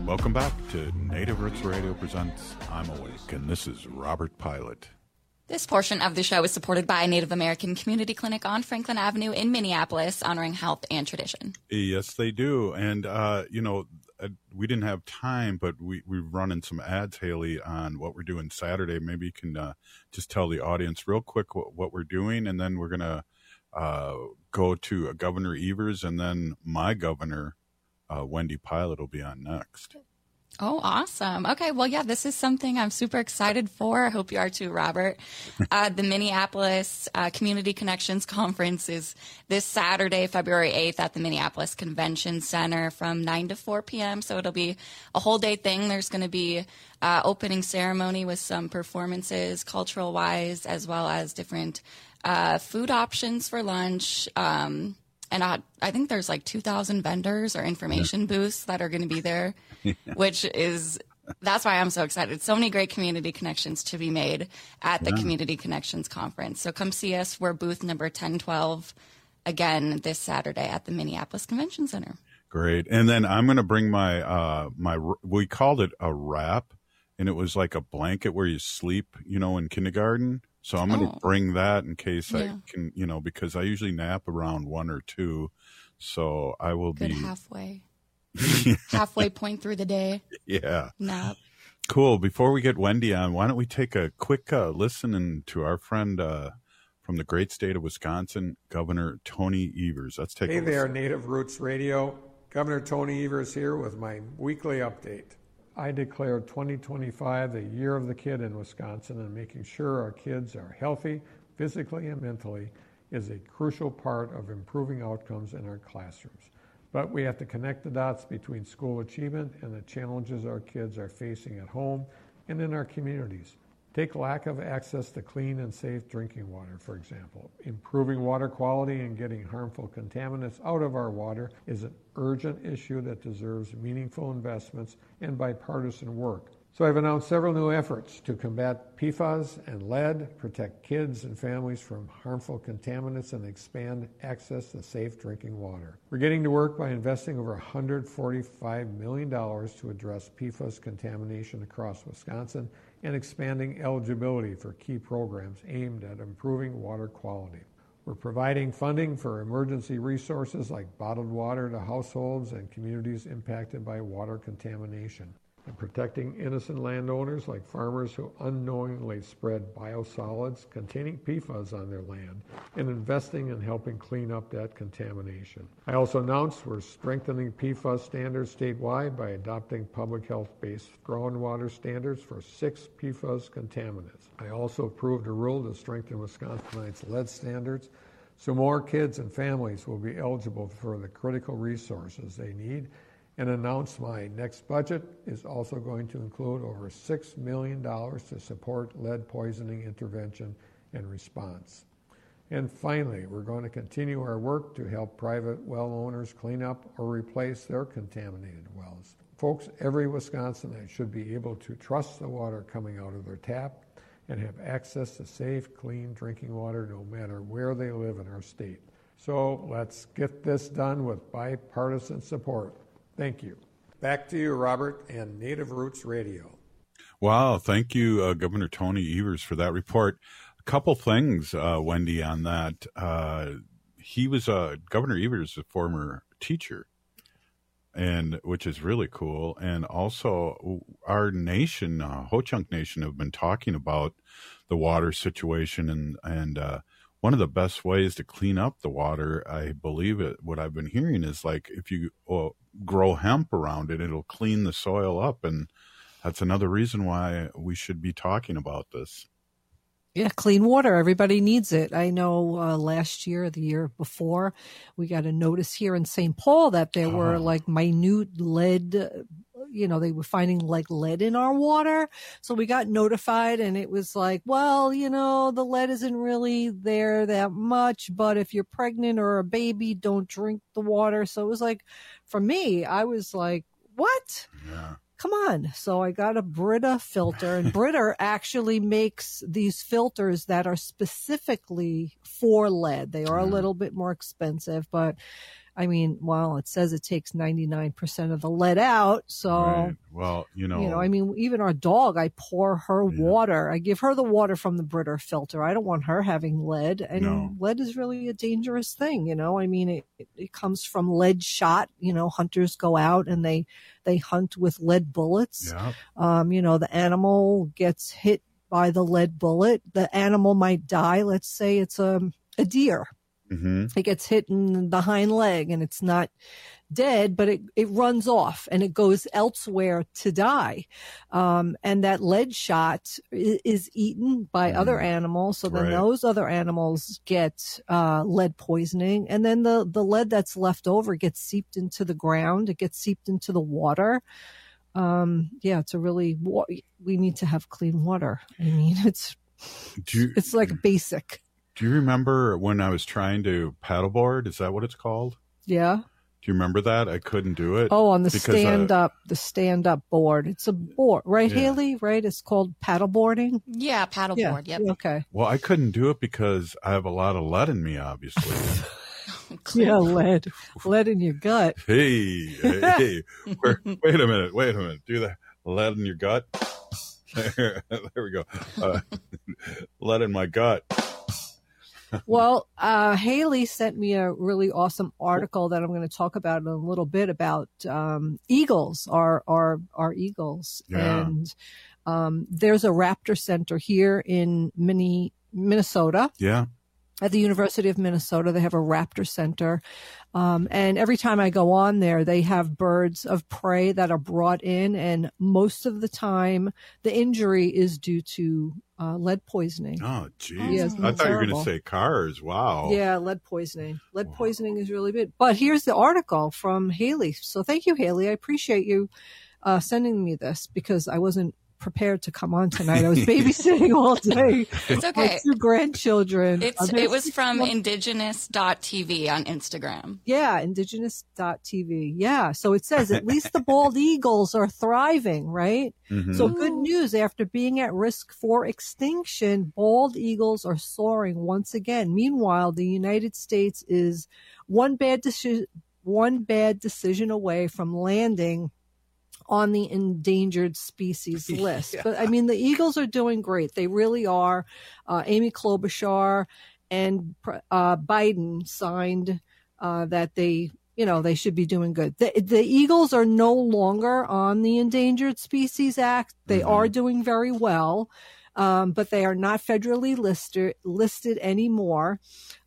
Welcome back to Native Roots Radio presents I'm Awake, and this is Robert Pilot. This portion of the show is supported by a Native American community clinic on Franklin Avenue in Minneapolis, honoring health and tradition. Yes, they do. And, uh, you know, uh, we didn't have time, but we, we're running some ads, Haley, on what we're doing Saturday. Maybe you can uh, just tell the audience real quick what, what we're doing, and then we're going to uh, go to uh, Governor Evers, and then my governor, uh, Wendy Pilot, will be on next. Oh, awesome. Okay, well, yeah, this is something I'm super excited for. I hope you are too, Robert. Uh, the Minneapolis uh, Community Connections Conference is this Saturday, February eighth at the Minneapolis Convention Center from nine to four p.m., so it'll be a whole day thing. There's going to be uh, opening ceremony with some performances, cultural-wise, as well as different uh, food options for lunch. Um And I, I think there's like two thousand vendors or information booths that are going to be there, yeah. which is, that's why I'm so excited. So many great community connections to be made at the yeah. Community Connections Conference. So come see us. We're booth number ten twelve, again, this Saturday at the Minneapolis Convention Center. Great. And then I'm going to bring my, uh, my, we called it a wrap, and it was like a blanket where you sleep, you know, in kindergarten. So I'm going to oh. bring that in case yeah. I can, you know, because I usually nap around one or two. So I will Good be halfway, halfway point through the day. Yeah. Nap. Cool. Before we get Wendy on, why don't we take a quick uh, listen to our friend uh, from the great state of Wisconsin, Governor Tony Evers. Let's take hey a listen. Hey there, Native Roots Radio. Governor Tony Evers here with my weekly update. I declare twenty twenty-five the year of the kid in Wisconsin, and making sure our kids are healthy physically and mentally is a crucial part of improving outcomes in our classrooms. But we have to connect the dots between school achievement and the challenges our kids are facing at home and in our communities. Take lack of access to clean and safe drinking water, for example. Improving water quality and getting harmful contaminants out of our water is an urgent issue that deserves meaningful investments and bipartisan work. So I've announced several new efforts to combat P FAS and lead, protect kids and families from harmful contaminants, and expand access to safe drinking water. We're getting to work by investing over one hundred forty-five million dollars to address P FAS contamination across Wisconsin and expanding eligibility for key programs aimed at improving water quality. We're providing funding for emergency resources like bottled water to households and communities impacted by water contamination, and protecting innocent landowners like farmers who unknowingly spread biosolids containing P FAS on their land, and investing in helping clean up that contamination. I also announced we're strengthening P FAS standards statewide by adopting public health-based groundwater standards for six P FAS contaminants. I also approved a rule to strengthen Wisconsinites' lead standards so more kids and families will be eligible for the critical resources they need, and announced my next budget is also going to include over six million dollars to support lead poisoning intervention and response. And finally, we're going to continue our work to help private well owners clean up or replace their contaminated wells. Folks, every Wisconsinite should be able to trust the water coming out of their tap and have access to safe, clean drinking water no matter where they live in our state. So let's get this done with bipartisan support. Thank you. Back to you, Robert, and Native Roots Radio. Wow, thank you, uh, Governor Tony Evers, for that report. A couple things, uh, Wendy, on that. Uh, he was uh, Governor Evers, a former teacher, and which is really cool. And also, our nation, uh, Ho-Chunk Nation, have been talking about the water situation, and and uh, one of the best ways to clean up the water, I believe it, what I've been hearing is like if you uh, grow hemp around it, it'll clean the soil up. And that's another reason why we should be talking about this. Yeah, clean water. Everybody needs it. I know uh, last year, the year before, we got a notice here in Saint Paul that there oh. were like minute lead, you know, they were finding like lead in our water. So we got notified, and it was like, well, you know, the lead isn't really there that much, but if you're pregnant or a baby, don't drink the water. So it was like, for me, I was like, what? Yeah. Come on. So I got a Brita filter, and Brita actually makes these filters that are specifically for lead. They are a little bit more expensive, but I mean, well, it says it takes ninety-nine percent of the lead out. So, Right. Well, you know, you know, I mean, even our dog, I pour her water. I give her the water from the Brita filter. I don't want her having lead. And No. lead is really a dangerous thing. You know, I mean, it, it, it comes from lead shot. You know, hunters go out and they, they hunt with lead bullets. Yeah. Um, you know, the animal gets hit by the lead bullet. The animal might die. Let's say it's a, a deer. hmm It gets hit in the hind leg and it's not dead, but it, it runs off and it goes elsewhere to die. Um, and that lead shot is, is eaten by other animals. So then Right. those other animals get uh, lead poisoning. And then the, the lead that's left over gets seeped into the ground. It gets seeped into the water. Um, yeah, it's a really, wa- we need to have clean water. I mean, it's, Do you, it's like basic. do you remember when I was trying to paddleboard? Is that what it's called? Yeah. Do you remember that? I couldn't do it. Oh, on the because, uh, stand up, the stand up board. It's a board, right, Yeah. Haley? Right? It's called paddleboarding. Yeah, paddleboard. Yeah. Yep. Okay. Well, I couldn't do it because I have a lot of lead in me, obviously. Yeah, lead, lead in your gut. Hey, hey, hey. Where, wait a minute, wait a minute. Do that. Lead in your gut. There, there we go. Uh, lead in my gut. Well, uh, Haley sent me a really awesome article that I'm going to talk about in a little bit about um, eagles, our our our eagles, Yeah. and um, there's a raptor center here in Mini, Minnesota. Yeah. At the University of Minnesota, they have a raptor center. Um, and every time I go on there, they have birds of prey that are brought in. And most of the time, the injury is due to uh, lead poisoning. Oh, geez. Yeah, it's I thought you were going terrible. to say cars. Wow. Yeah, lead poisoning. Lead poisoning is really big. But here's the article from Haley. So thank you, Haley. I appreciate you uh, sending me this because I wasn't prepared to come on tonight. I was babysitting all day. It's okay. My two grandchildren. It's Uh, it was from there's- indigenous dot t v on Instagram. Yeah, indigenous dot t v. Yeah. So it says at least the bald eagles are thriving, right? Mhm. So good news. After being at risk for extinction, bald eagles are soaring once again. Meanwhile, the United States is one bad decision, one bad decision away from landing on the endangered species list. Yeah. But I mean, the eagles are doing great. They really are. Uh, Amy Klobuchar and uh, Biden signed uh, that they, you know, they should be doing good. The, the eagles are no longer on the Endangered Species Act. They Mm-hmm. are doing very well, um, but they are not federally listed listed anymore.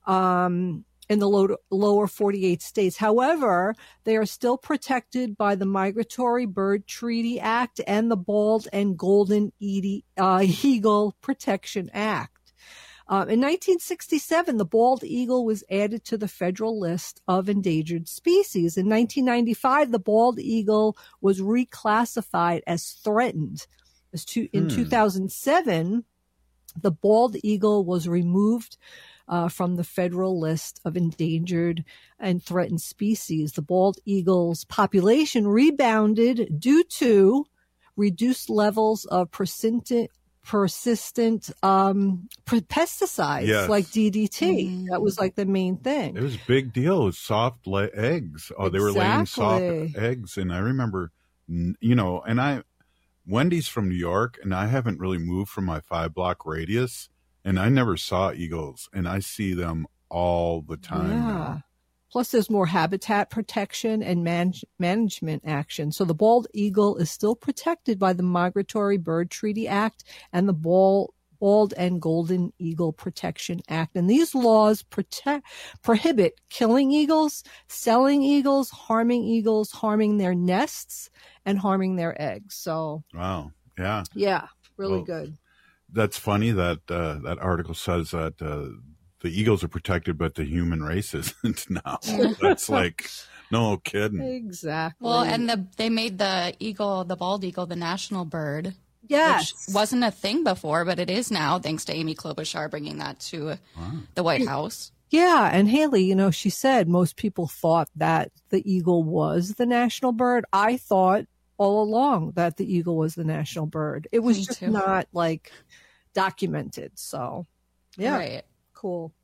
Um, in the low, lower forty-eight states. However, they are still protected by the Migratory Bird Treaty Act and the Bald and Golden Eagle, uh, Eagle Protection Act. Uh, in nineteen sixty-seven, the bald eagle was added to the federal list of endangered species. In nineteen ninety-five, the bald eagle was reclassified as threatened. As to, in Hmm. two thousand seven, the bald eagle was removed uh, from the federal list of endangered and threatened species. The bald eagle's population rebounded due to reduced levels of persistent, persistent um, pesticides Yes. like D D T. That was like the main thing. It was a big deal. It was soft la- eggs. Oh, they were laying soft Exactly. eggs. And I remember, n- you know, and I, Wendy's from New York, and I haven't really moved from my five block radius, and I never saw eagles, and I see them all the time. Yeah. now. Plus, there's more habitat protection and manage- management action. So the bald eagle is still protected by the Migratory Bird Treaty Act and the Bald, Bald and Golden Eagle Protection Act. And these laws protect, prohibit killing eagles, selling eagles, harming eagles, harming their nests, and harming their eggs. So, Wow. Yeah. yeah, really Well, good. That's funny that uh, that article says that uh, the eagles are protected, but the human race isn't now. That's like, no kidding. Exactly. Well, and the they made the eagle, the bald eagle, the national bird. Yes. Which wasn't a thing before, but it is now, thanks to Amy Klobuchar bringing that to the White House. Yeah, and Haley, you know, she said most people thought that the eagle was the national bird. I thought all along that the eagle was the national bird. It was Me just too. not like documented. So, yeah, Right. cool.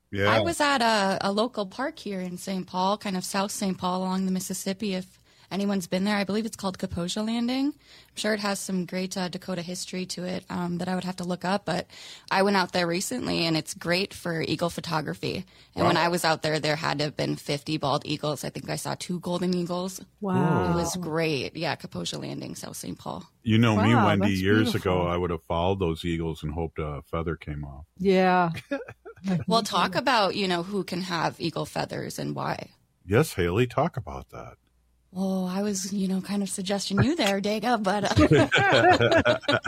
Yeah. I was at a, a local park here in Saint Paul, kind of South Saint Paul along the Mississippi. If anyone's been there, I believe it's called Kaposia Landing. I'm sure it has some great uh, Dakota history to it um, that I would have to look up. But I went out there recently, and it's great for eagle photography. And Wow. when I was out there, there had to have been fifty bald eagles. I think I saw two golden eagles. Wow. It was great. Yeah, Kaposia Landing, South Saint Paul. You know me, Wow, Wendy, that's years beautiful. ago, I would have followed those eagles and hoped a feather came off. Yeah. Well, talk about, you know, who can have eagle feathers and why. Yes, Haley, talk about that. Oh, I was, you know, kind of suggesting you there, Dega, but uh,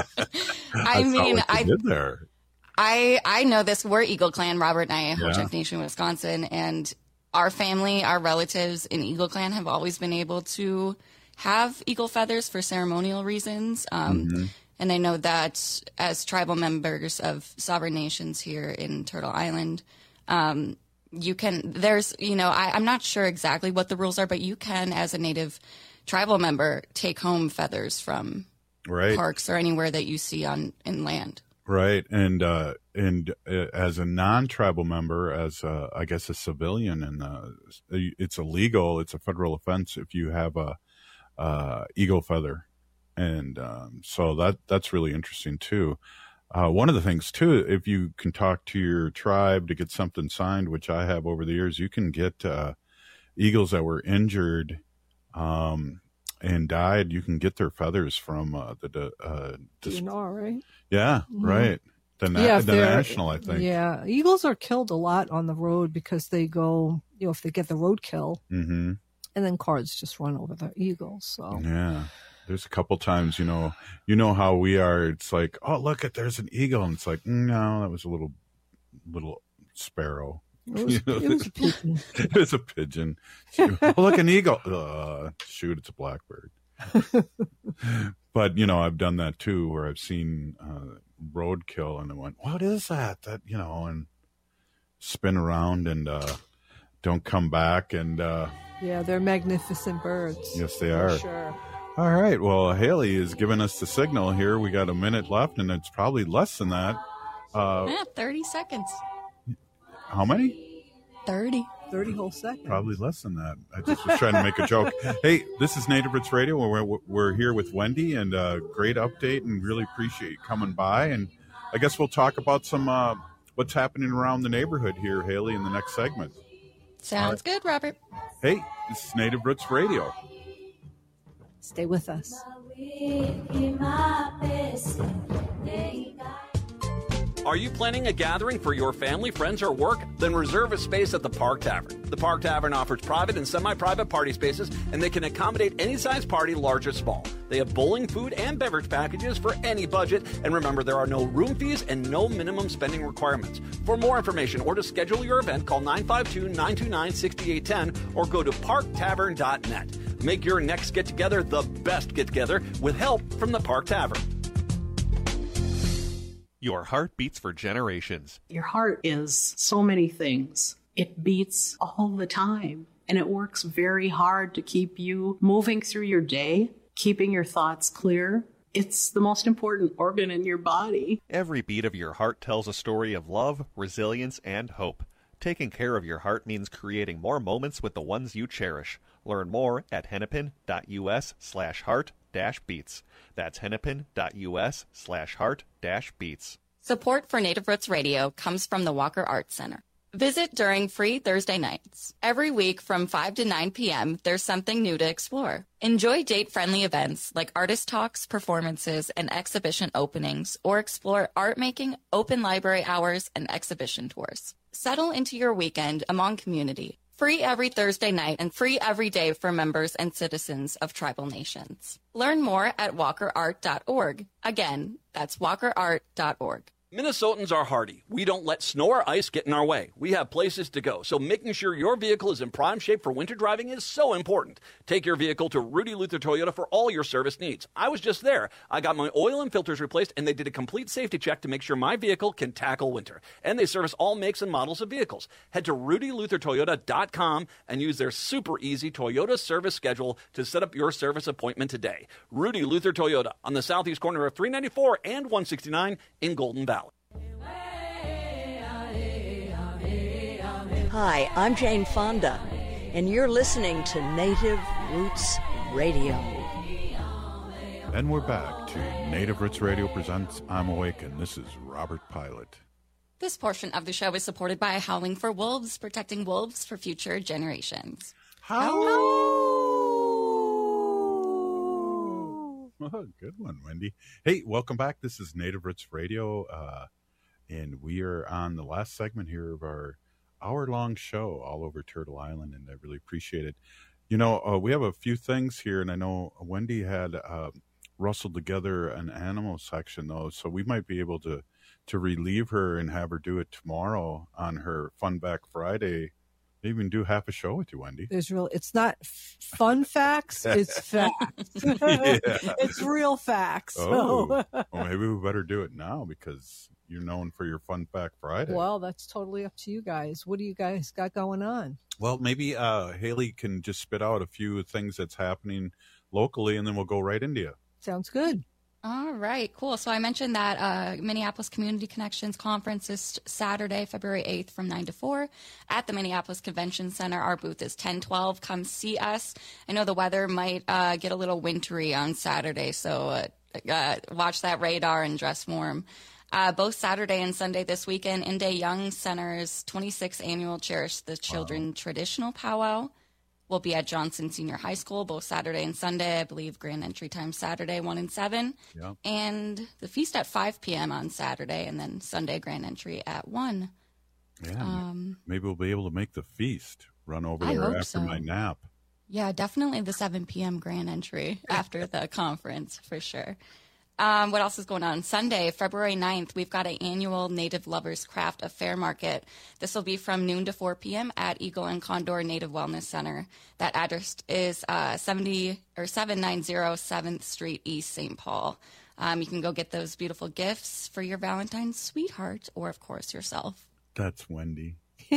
I That's not mean, what you I did there. I I know this. We're Eagle Clan, Robert and I, Yeah. Ho-Chunk Nation, Wisconsin, and our family, our relatives in Eagle Clan have always been able to have eagle feathers for ceremonial reasons. Um, Mhm. And I know that as tribal members of sovereign nations here in Turtle Island, um, you can, there's, you know, I, I'm not sure exactly what the rules are, but you can, as a native tribal member, take home feathers from Right. parks or anywhere that you see on in land. Right, and uh, and uh, as a non-tribal member, as uh, I guess a civilian, and uh, it's illegal. It's a federal offense if you have a uh, eagle feather, and um, so that that's really interesting too. Uh, one of the things too, if you can talk to your tribe to get something signed, which I have over the years, you can get uh, eagles that were injured um, and died. You can get their feathers from uh, the uh, dis- D N R, right? yeah, Mhm. right. The, na- Yeah, if the they're- national, I think. Yeah, eagles are killed a lot on the road because they go, you know, if they get the roadkill, Mm-hmm. and then cars just run over the eagles. So Yeah. There's a couple times, you know, you know how we are. It's like, oh, look at, there's an eagle. And it's like, no, that was a little, little sparrow. It was- You know, it was a pigeon. It was a pigeon. Shoot. Oh, look, an eagle. Uh, shoot, it's a blackbird. But, you know, I've done that too, where I've seen uh, roadkill and I went, what is that? That, you know, and spin around and uh, don't come back. And uh, yeah, they're magnificent birds. yes, they for are. Sure. All right. Well, Haley is giving us the signal here. We got a minute left, and it's probably less than that. Uh, Yeah, thirty seconds. how many? thirty. thirty whole seconds. Probably less than that. I just was trying to make a joke. Hey, this is Native Roots Radio. We're, we're here with Wendy, and uh, great update, and really appreciate you coming by. And I guess we'll talk about some uh, what's happening around the neighborhood here, Haley, in the next segment. Sounds good, Robert. Hey, this is Native Roots Radio. Stay with us. Are you planning a gathering for your family, friends, or work? Then reserve a space at the Park Tavern. The Park Tavern offers private and semi-private party spaces, and they can accommodate any size party, large or small. They have bowling, food, and beverage packages for any budget. And remember, there are no room fees and no minimum spending requirements. For more information or to schedule your event, call nine five two, nine two nine, six eight one zero or go to park tavern dot net. Make your next get-together the best get-together with help from the Park Tavern. Your heart beats for generations. Your heart is so many things. It beats all the time, and it works very hard to keep you moving through your day, keeping your thoughts clear. It's the most important organ in your body. Every beat of your heart tells a story of love, resilience, and hope. Taking care of your heart means creating more moments with the ones you cherish. Learn more at hennepin.us slash heart dash beats. That's hennepin.us slash heart dash beats. Support for Native Roots Radio comes from the Walker Arts Center. Visit during free Thursday nights. Every week from five to nine p.m., there's something new to explore. Enjoy date-friendly events like artist talks, performances, and exhibition openings, or explore art making, open library hours, and exhibition tours. Settle into your weekend among community. Free every Thursday night and free every day for members and citizens of tribal nations. Learn more at walker art dot org. Again, that's walker art dot org. Minnesotans are hardy. We don't let snow or ice get in our way. We have places to go, so making sure your vehicle is in prime shape for winter driving is so important. Take your vehicle to Rudy Luther Toyota for all your service needs. I was just there. I got my oil and filters replaced, and they did a complete safety check to make sure my vehicle can tackle winter. And they service all makes and models of vehicles. Head to rudy luther toyota dot com and use their super easy Toyota service schedule to set up your service appointment today. Rudy Luther Toyota on the southeast corner of three ninety-four and one sixty-nine in Golden Valley. Hi, I'm Jane Fonda, and you're listening to Native Roots Radio. And we're back to Native Roots Radio presents I'm Awakened. This is Robert Pilot. This portion of the show is supported by Howling for Wolves, protecting wolves for future generations. Oh, good one, Wendy. Hey, welcome back. This is Native Roots Radio, uh, and we are on the last segment here of our hour-long show all over Turtle Island, and I really appreciate it. You know, uh, we have a few things here, and I know Wendy had uh, rustled together an animal section, though, so we might be able to, to relieve her and have her do it tomorrow on her Fun Back Friday. Maybe even do half a show with you, Wendy. There's real. It's not f- fun facts. It's facts. Yeah. It's real facts. Oh, So. well, maybe we better do it now because you're known for your Fun Fact Friday. Well, that's totally up to you guys. What do you guys got going on? Well, maybe uh, Haley can just spit out a few things that's happening locally, and then we'll go right into you. Sounds good. All right, cool. So I mentioned that uh, Minneapolis Community Connections Conference is Saturday, February eighth from nine to four at the Minneapolis Convention Center. Our booth is ten twelve. Come see us. I know the weather might uh, get a little wintry on Saturday, so uh, uh, watch that radar and dress warm. Uh, both Saturday and Sunday this weekend, Inde Young Center's twenty-sixth annual Cherish the Children wow. Traditional Powwow will be at Johnson Senior High School, both Saturday and Sunday. I believe grand entry time Saturday, one and seven. Yep. And the feast at five p.m. on Saturday, and then Sunday grand entry at one. Yeah, Um, maybe we'll be able to make the feast run over I there hope after so. my nap. Yeah, definitely the seven p.m. grand entry after the conference, for sure. Um, what else is going on? Sunday, February ninth, we've got an annual Native Lovers Craft Affair Market. This will be from noon to four p.m. at Eagle and Condor Native Wellness Center. That address is uh, seventy or seven ninety seventh Street East, Saint Paul. Um, you can go get those beautiful gifts for your Valentine's sweetheart or, of course, yourself. That's Wendy.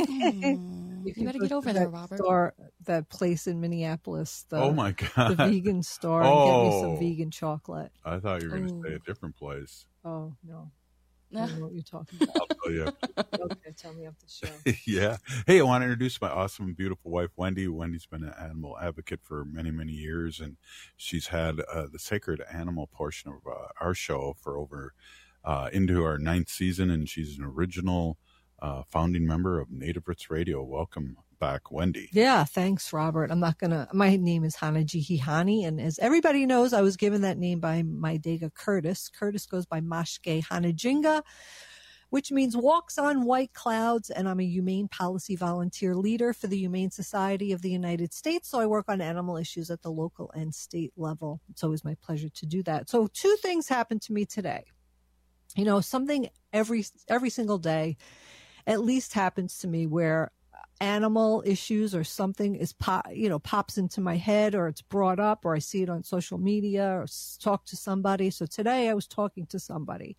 Mm, you better get over there, Robert. Store, that place in Minneapolis. The, Oh, my God. The vegan store. And get me some Oh. vegan chocolate. I thought you were going to Ooh. say a different place. Oh, no. I don't know what you're talking about. I'll tell you. Okay, tell me after the show. Yeah. Hey, I want to introduce my awesome, beautiful wife, Wendy. Wendy's been an animal advocate for many, many years, and she's had uh, the sacred animal portion of uh, our show for over uh, into our ninth season, and she's an original uh, founding member of Native Roots Radio. Welcome back, Wendy. Yeah, thanks, Robert. I'm not going to, my name is Hanaji Hihani, and as everybody knows, I was given that name by my Dega Curtis. Curtis goes by Mashke Hanajinga, which means walks on white clouds, and I'm a humane policy volunteer leader for the Humane Society of the United States, so I work on animal issues at the local and state level. It's always my pleasure to do that. So two things happened to me today. You know, something every every single day at least happens to me where animal issues or something is pop, you know, pops into my head, or it's brought up, or I see it on social media, or talk to somebody. So today I was talking to somebody.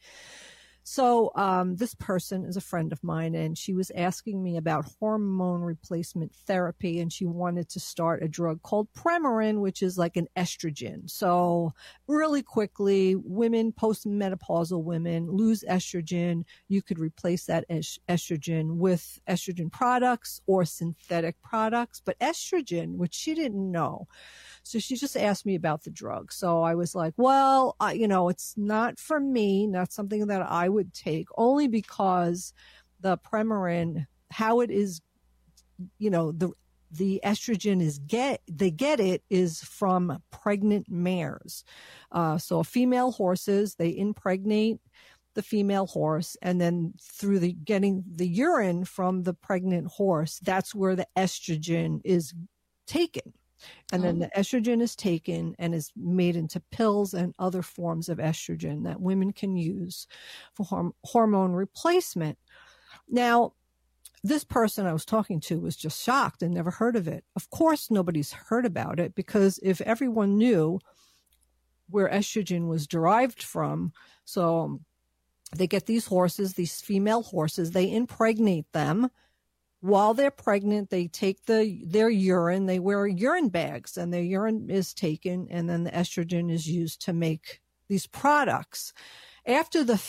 So um, this person is a friend of mine, and she was asking me about hormone replacement therapy, and she wanted to start a drug called Premarin, which is like an estrogen. So really quickly, women, postmenopausal women, lose estrogen. You could replace that es- estrogen with estrogen products or synthetic products, but estrogen, which she didn't know. So she just asked me about the drug. So I was like, well, uh, you know, it's not for me, not something that I would take, only because the Premarin, how it is, you know, the the estrogen is get, they get it is from pregnant mares. Uh, so female horses, they impregnate the female horse, and then through the getting the urine from the pregnant horse, that's where the estrogen is taken. And then the estrogen is taken and is made into pills and other forms of estrogen that women can use for horm- hormone replacement. Now, this person I was talking to was just shocked and never heard of it. Of course, nobody's heard about it, because if everyone knew where estrogen was derived from, so they get these horses, these female horses, they impregnate them. While they're pregnant, they take the their urine, they wear urine bags, and their urine is taken, and then the estrogen is used to make these products. After the f-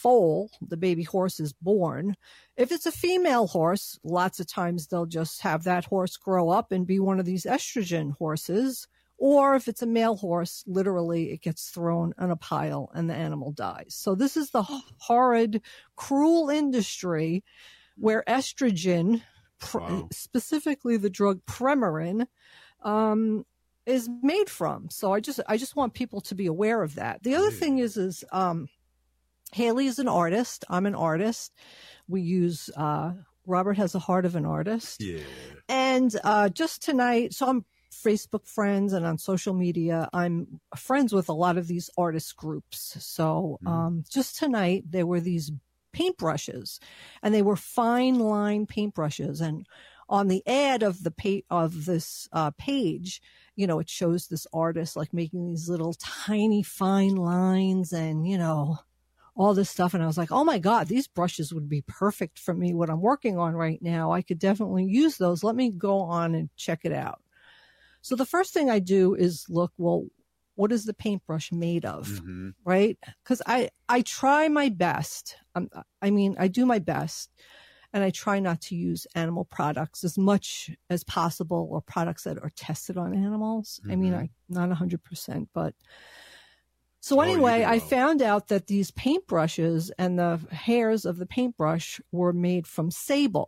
foal, the baby horse is born. If it's a female horse, lots of times they'll just have that horse grow up and be one of these estrogen horses. Or if it's a male horse, literally it gets thrown on a pile and the animal dies. So this is the horrid, cruel industry where estrogen, wow. specifically the drug Premarin, um, is made from. So I just I just want people to be aware of that. The other yeah. thing is is um, Haley is an artist. I'm an artist. We use uh, Robert has a heart of an artist. Yeah. And uh, just tonight, so I'm Facebook friends and on social media, I'm friends with a lot of these artist groups. So mm. um, just tonight, there were these paintbrushes, and they were fine line paintbrushes. And on the ad of the pa- of this uh, page, you know, it shows this artist like making these little tiny fine lines and, you know, all this stuff. And I was like, oh my God, these brushes would be perfect for me, what I'm working on right now. I could definitely use those. Let me go on and check it out. So the first thing I do is look, well, what is the paintbrush made of, mm-hmm. right? Because I, I try my best. Um, I mean, I do my best, and I try not to use animal products as much as possible, or products that are tested on animals. Mm-hmm. I mean, I not one hundred percent, but so anyway, oh, I found out that these paintbrushes and the hairs of the paintbrush were made from sable.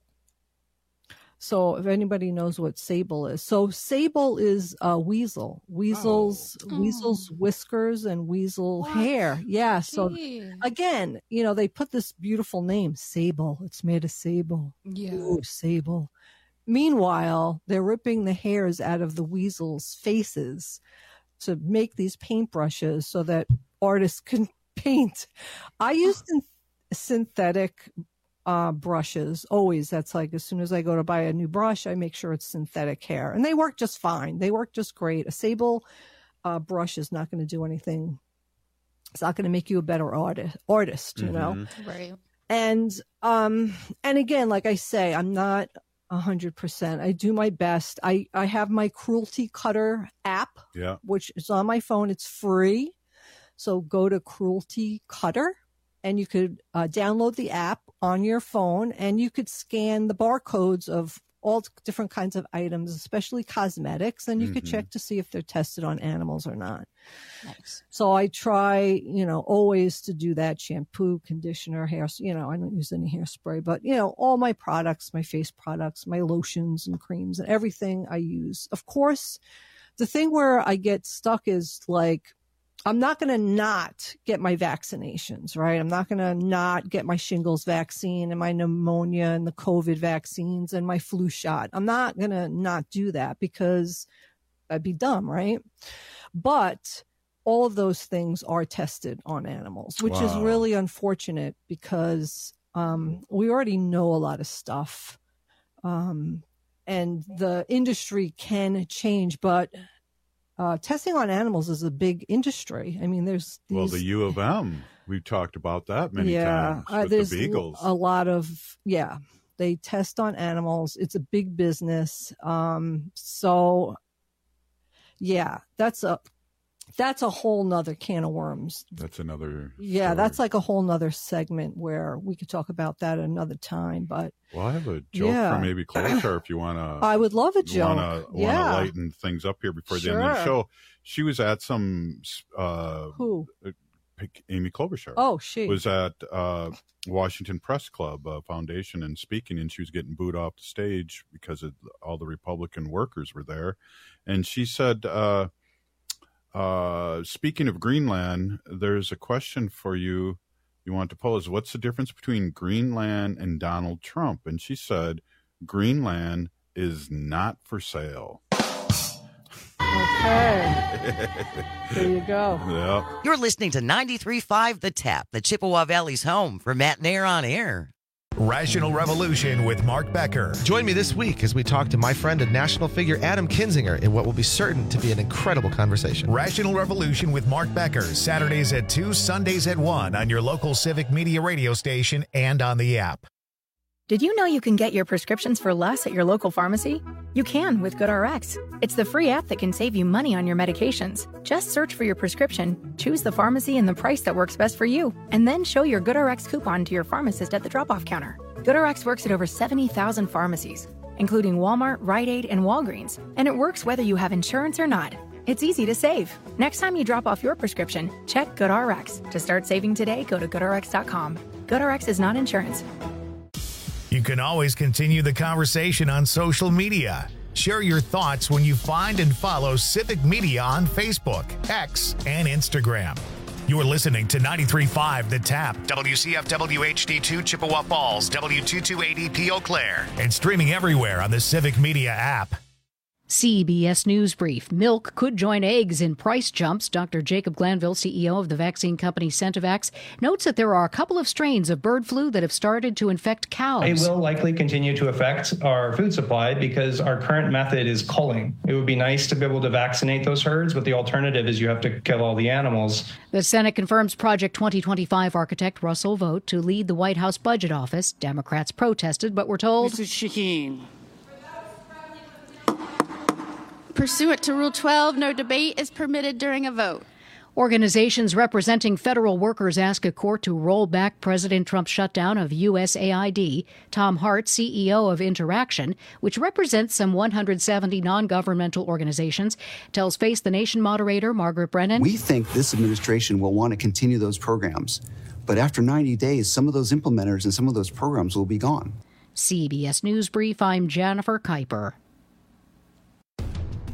So if anybody knows what sable is. So sable is a weasel. Weasels, oh. weasels whiskers and weasel what? hair. Yeah. Gee. So again, you know, they put this beautiful name, sable. It's made of sable. Yeah. Ooh, sable. Meanwhile, they're ripping the hairs out of the weasels' faces to make these paintbrushes so that artists can paint. I used synthetic Uh, brushes always. That's like, as soon as I go to buy a new brush, I make sure it's synthetic hair, and they work just fine. They work just great. A sable uh, brush is not going to do anything. It's not going to make you a better artist, artist, you know? Mm-hmm. Right. And, um, and again, like I say, I'm not a hundred percent. I do my best. I, I have my Cruelty Cutter app, yeah. which is on my phone. It's free. So go to Cruelty Cutter, and you could uh, download the app on your phone, and you could scan the barcodes of all different kinds of items, especially cosmetics, and you mm-hmm. could check to see if they're tested on animals or not. Nice. So I try, you know, always to do that: shampoo, conditioner, hair, you know, I don't use any hairspray, but, you know, all my products, my face products, my lotions and creams and everything I use. Of course, the thing where I get stuck is like, I'm not going to not get my vaccinations, right? I'm not going to not get my shingles vaccine and my pneumonia and the COVID vaccines and my flu shot. I'm not going to not do that because that'd be dumb, right? But all of those things are tested on animals, which wow. is really unfortunate because um, we already know a lot of stuff. Um, and the industry can change, but Uh, testing on animals is a big industry. I mean, there's these... Well, the U of M, we've talked about that many yeah, times with uh, there's the beagles. A lot of, yeah, they test on animals. It's a big business. Um, so, yeah, that's a that's a whole nother can of worms. That's another. Yeah, story. That's like a whole nother segment where we could talk about that another time. But well, I have a joke yeah. for maybe Klobuchar if you want to. I would love a joke. Want to yeah. lighten things up here before sure. the end of the show. She was at some. Uh, Who? Amy Klobuchar. Oh, she was at uh, Washington Press Club uh, Foundation and speaking, and she was getting booed off the stage because of all the Republican workers were there, and she said. Uh, Uh, speaking of Greenland, there's a question for you you want to pose. What's the difference between Greenland and Donald Trump? And she said, Greenland is not for sale. Okay. There you go. Yeah. You're listening to ninety-three point five The Tap, the Chippewa Valley's home for Matt Nair on Air. Rational Revolution with Mark Becker. Join me this week as we talk to my friend and national figure Adam Kinzinger in what will be certain to be an incredible conversation. Rational Revolution with Mark Becker, Saturdays at two, Sundays at one on your local Civic Media radio station and on the app. Did you know you can get your prescriptions for less at your local pharmacy? You can with GoodRx. It's the free app that can save you money on your medications. Just search for your prescription, choose the pharmacy and the price that works best for you, and then show your GoodRx coupon to your pharmacist at the drop-off counter. GoodRx works at over seventy thousand pharmacies, including Walmart, Rite Aid, and Walgreens, and it works whether you have insurance or not. It's easy to save. Next time you drop off your prescription, check GoodRx. To start saving today, go to good r x dot com. GoodRx is not insurance. You can always continue the conversation on social media. Share your thoughts when you find and follow Civic Media on Facebook, X, and Instagram. You are listening to ninety-three point five The Tap, W C F W H D two Chippewa Falls, W two two eight E P Eau Claire, and streaming everywhere on the Civic Media app. C B S News Brief. Milk could join eggs in price jumps. Doctor Jacob Glanville, C E O of the vaccine company Centevax, notes that there are a couple of strains of bird flu that have started to infect cows. It will likely continue to affect our food supply because our current method is culling. It would be nice to be able to vaccinate those herds, but the alternative is you have to kill all the animals. The Senate confirms Project twenty twenty-five architect Russell Vought to lead the White House Budget Office. Democrats protested, but were told... Missus Shaheen. Pursuant to Rule twelve, no debate is permitted during a vote. Organizations representing federal workers ask a court to roll back President Trump's shutdown of U S A I D. Tom Hart, C E O of Interaction, which represents some one hundred seventy non-governmental organizations, tells Face the Nation moderator Margaret Brennan. We think this administration will want to continue those programs. But after ninety days, some of those implementers and some of those programs will be gone. C B S News Brief, I'm Jennifer Kuiper.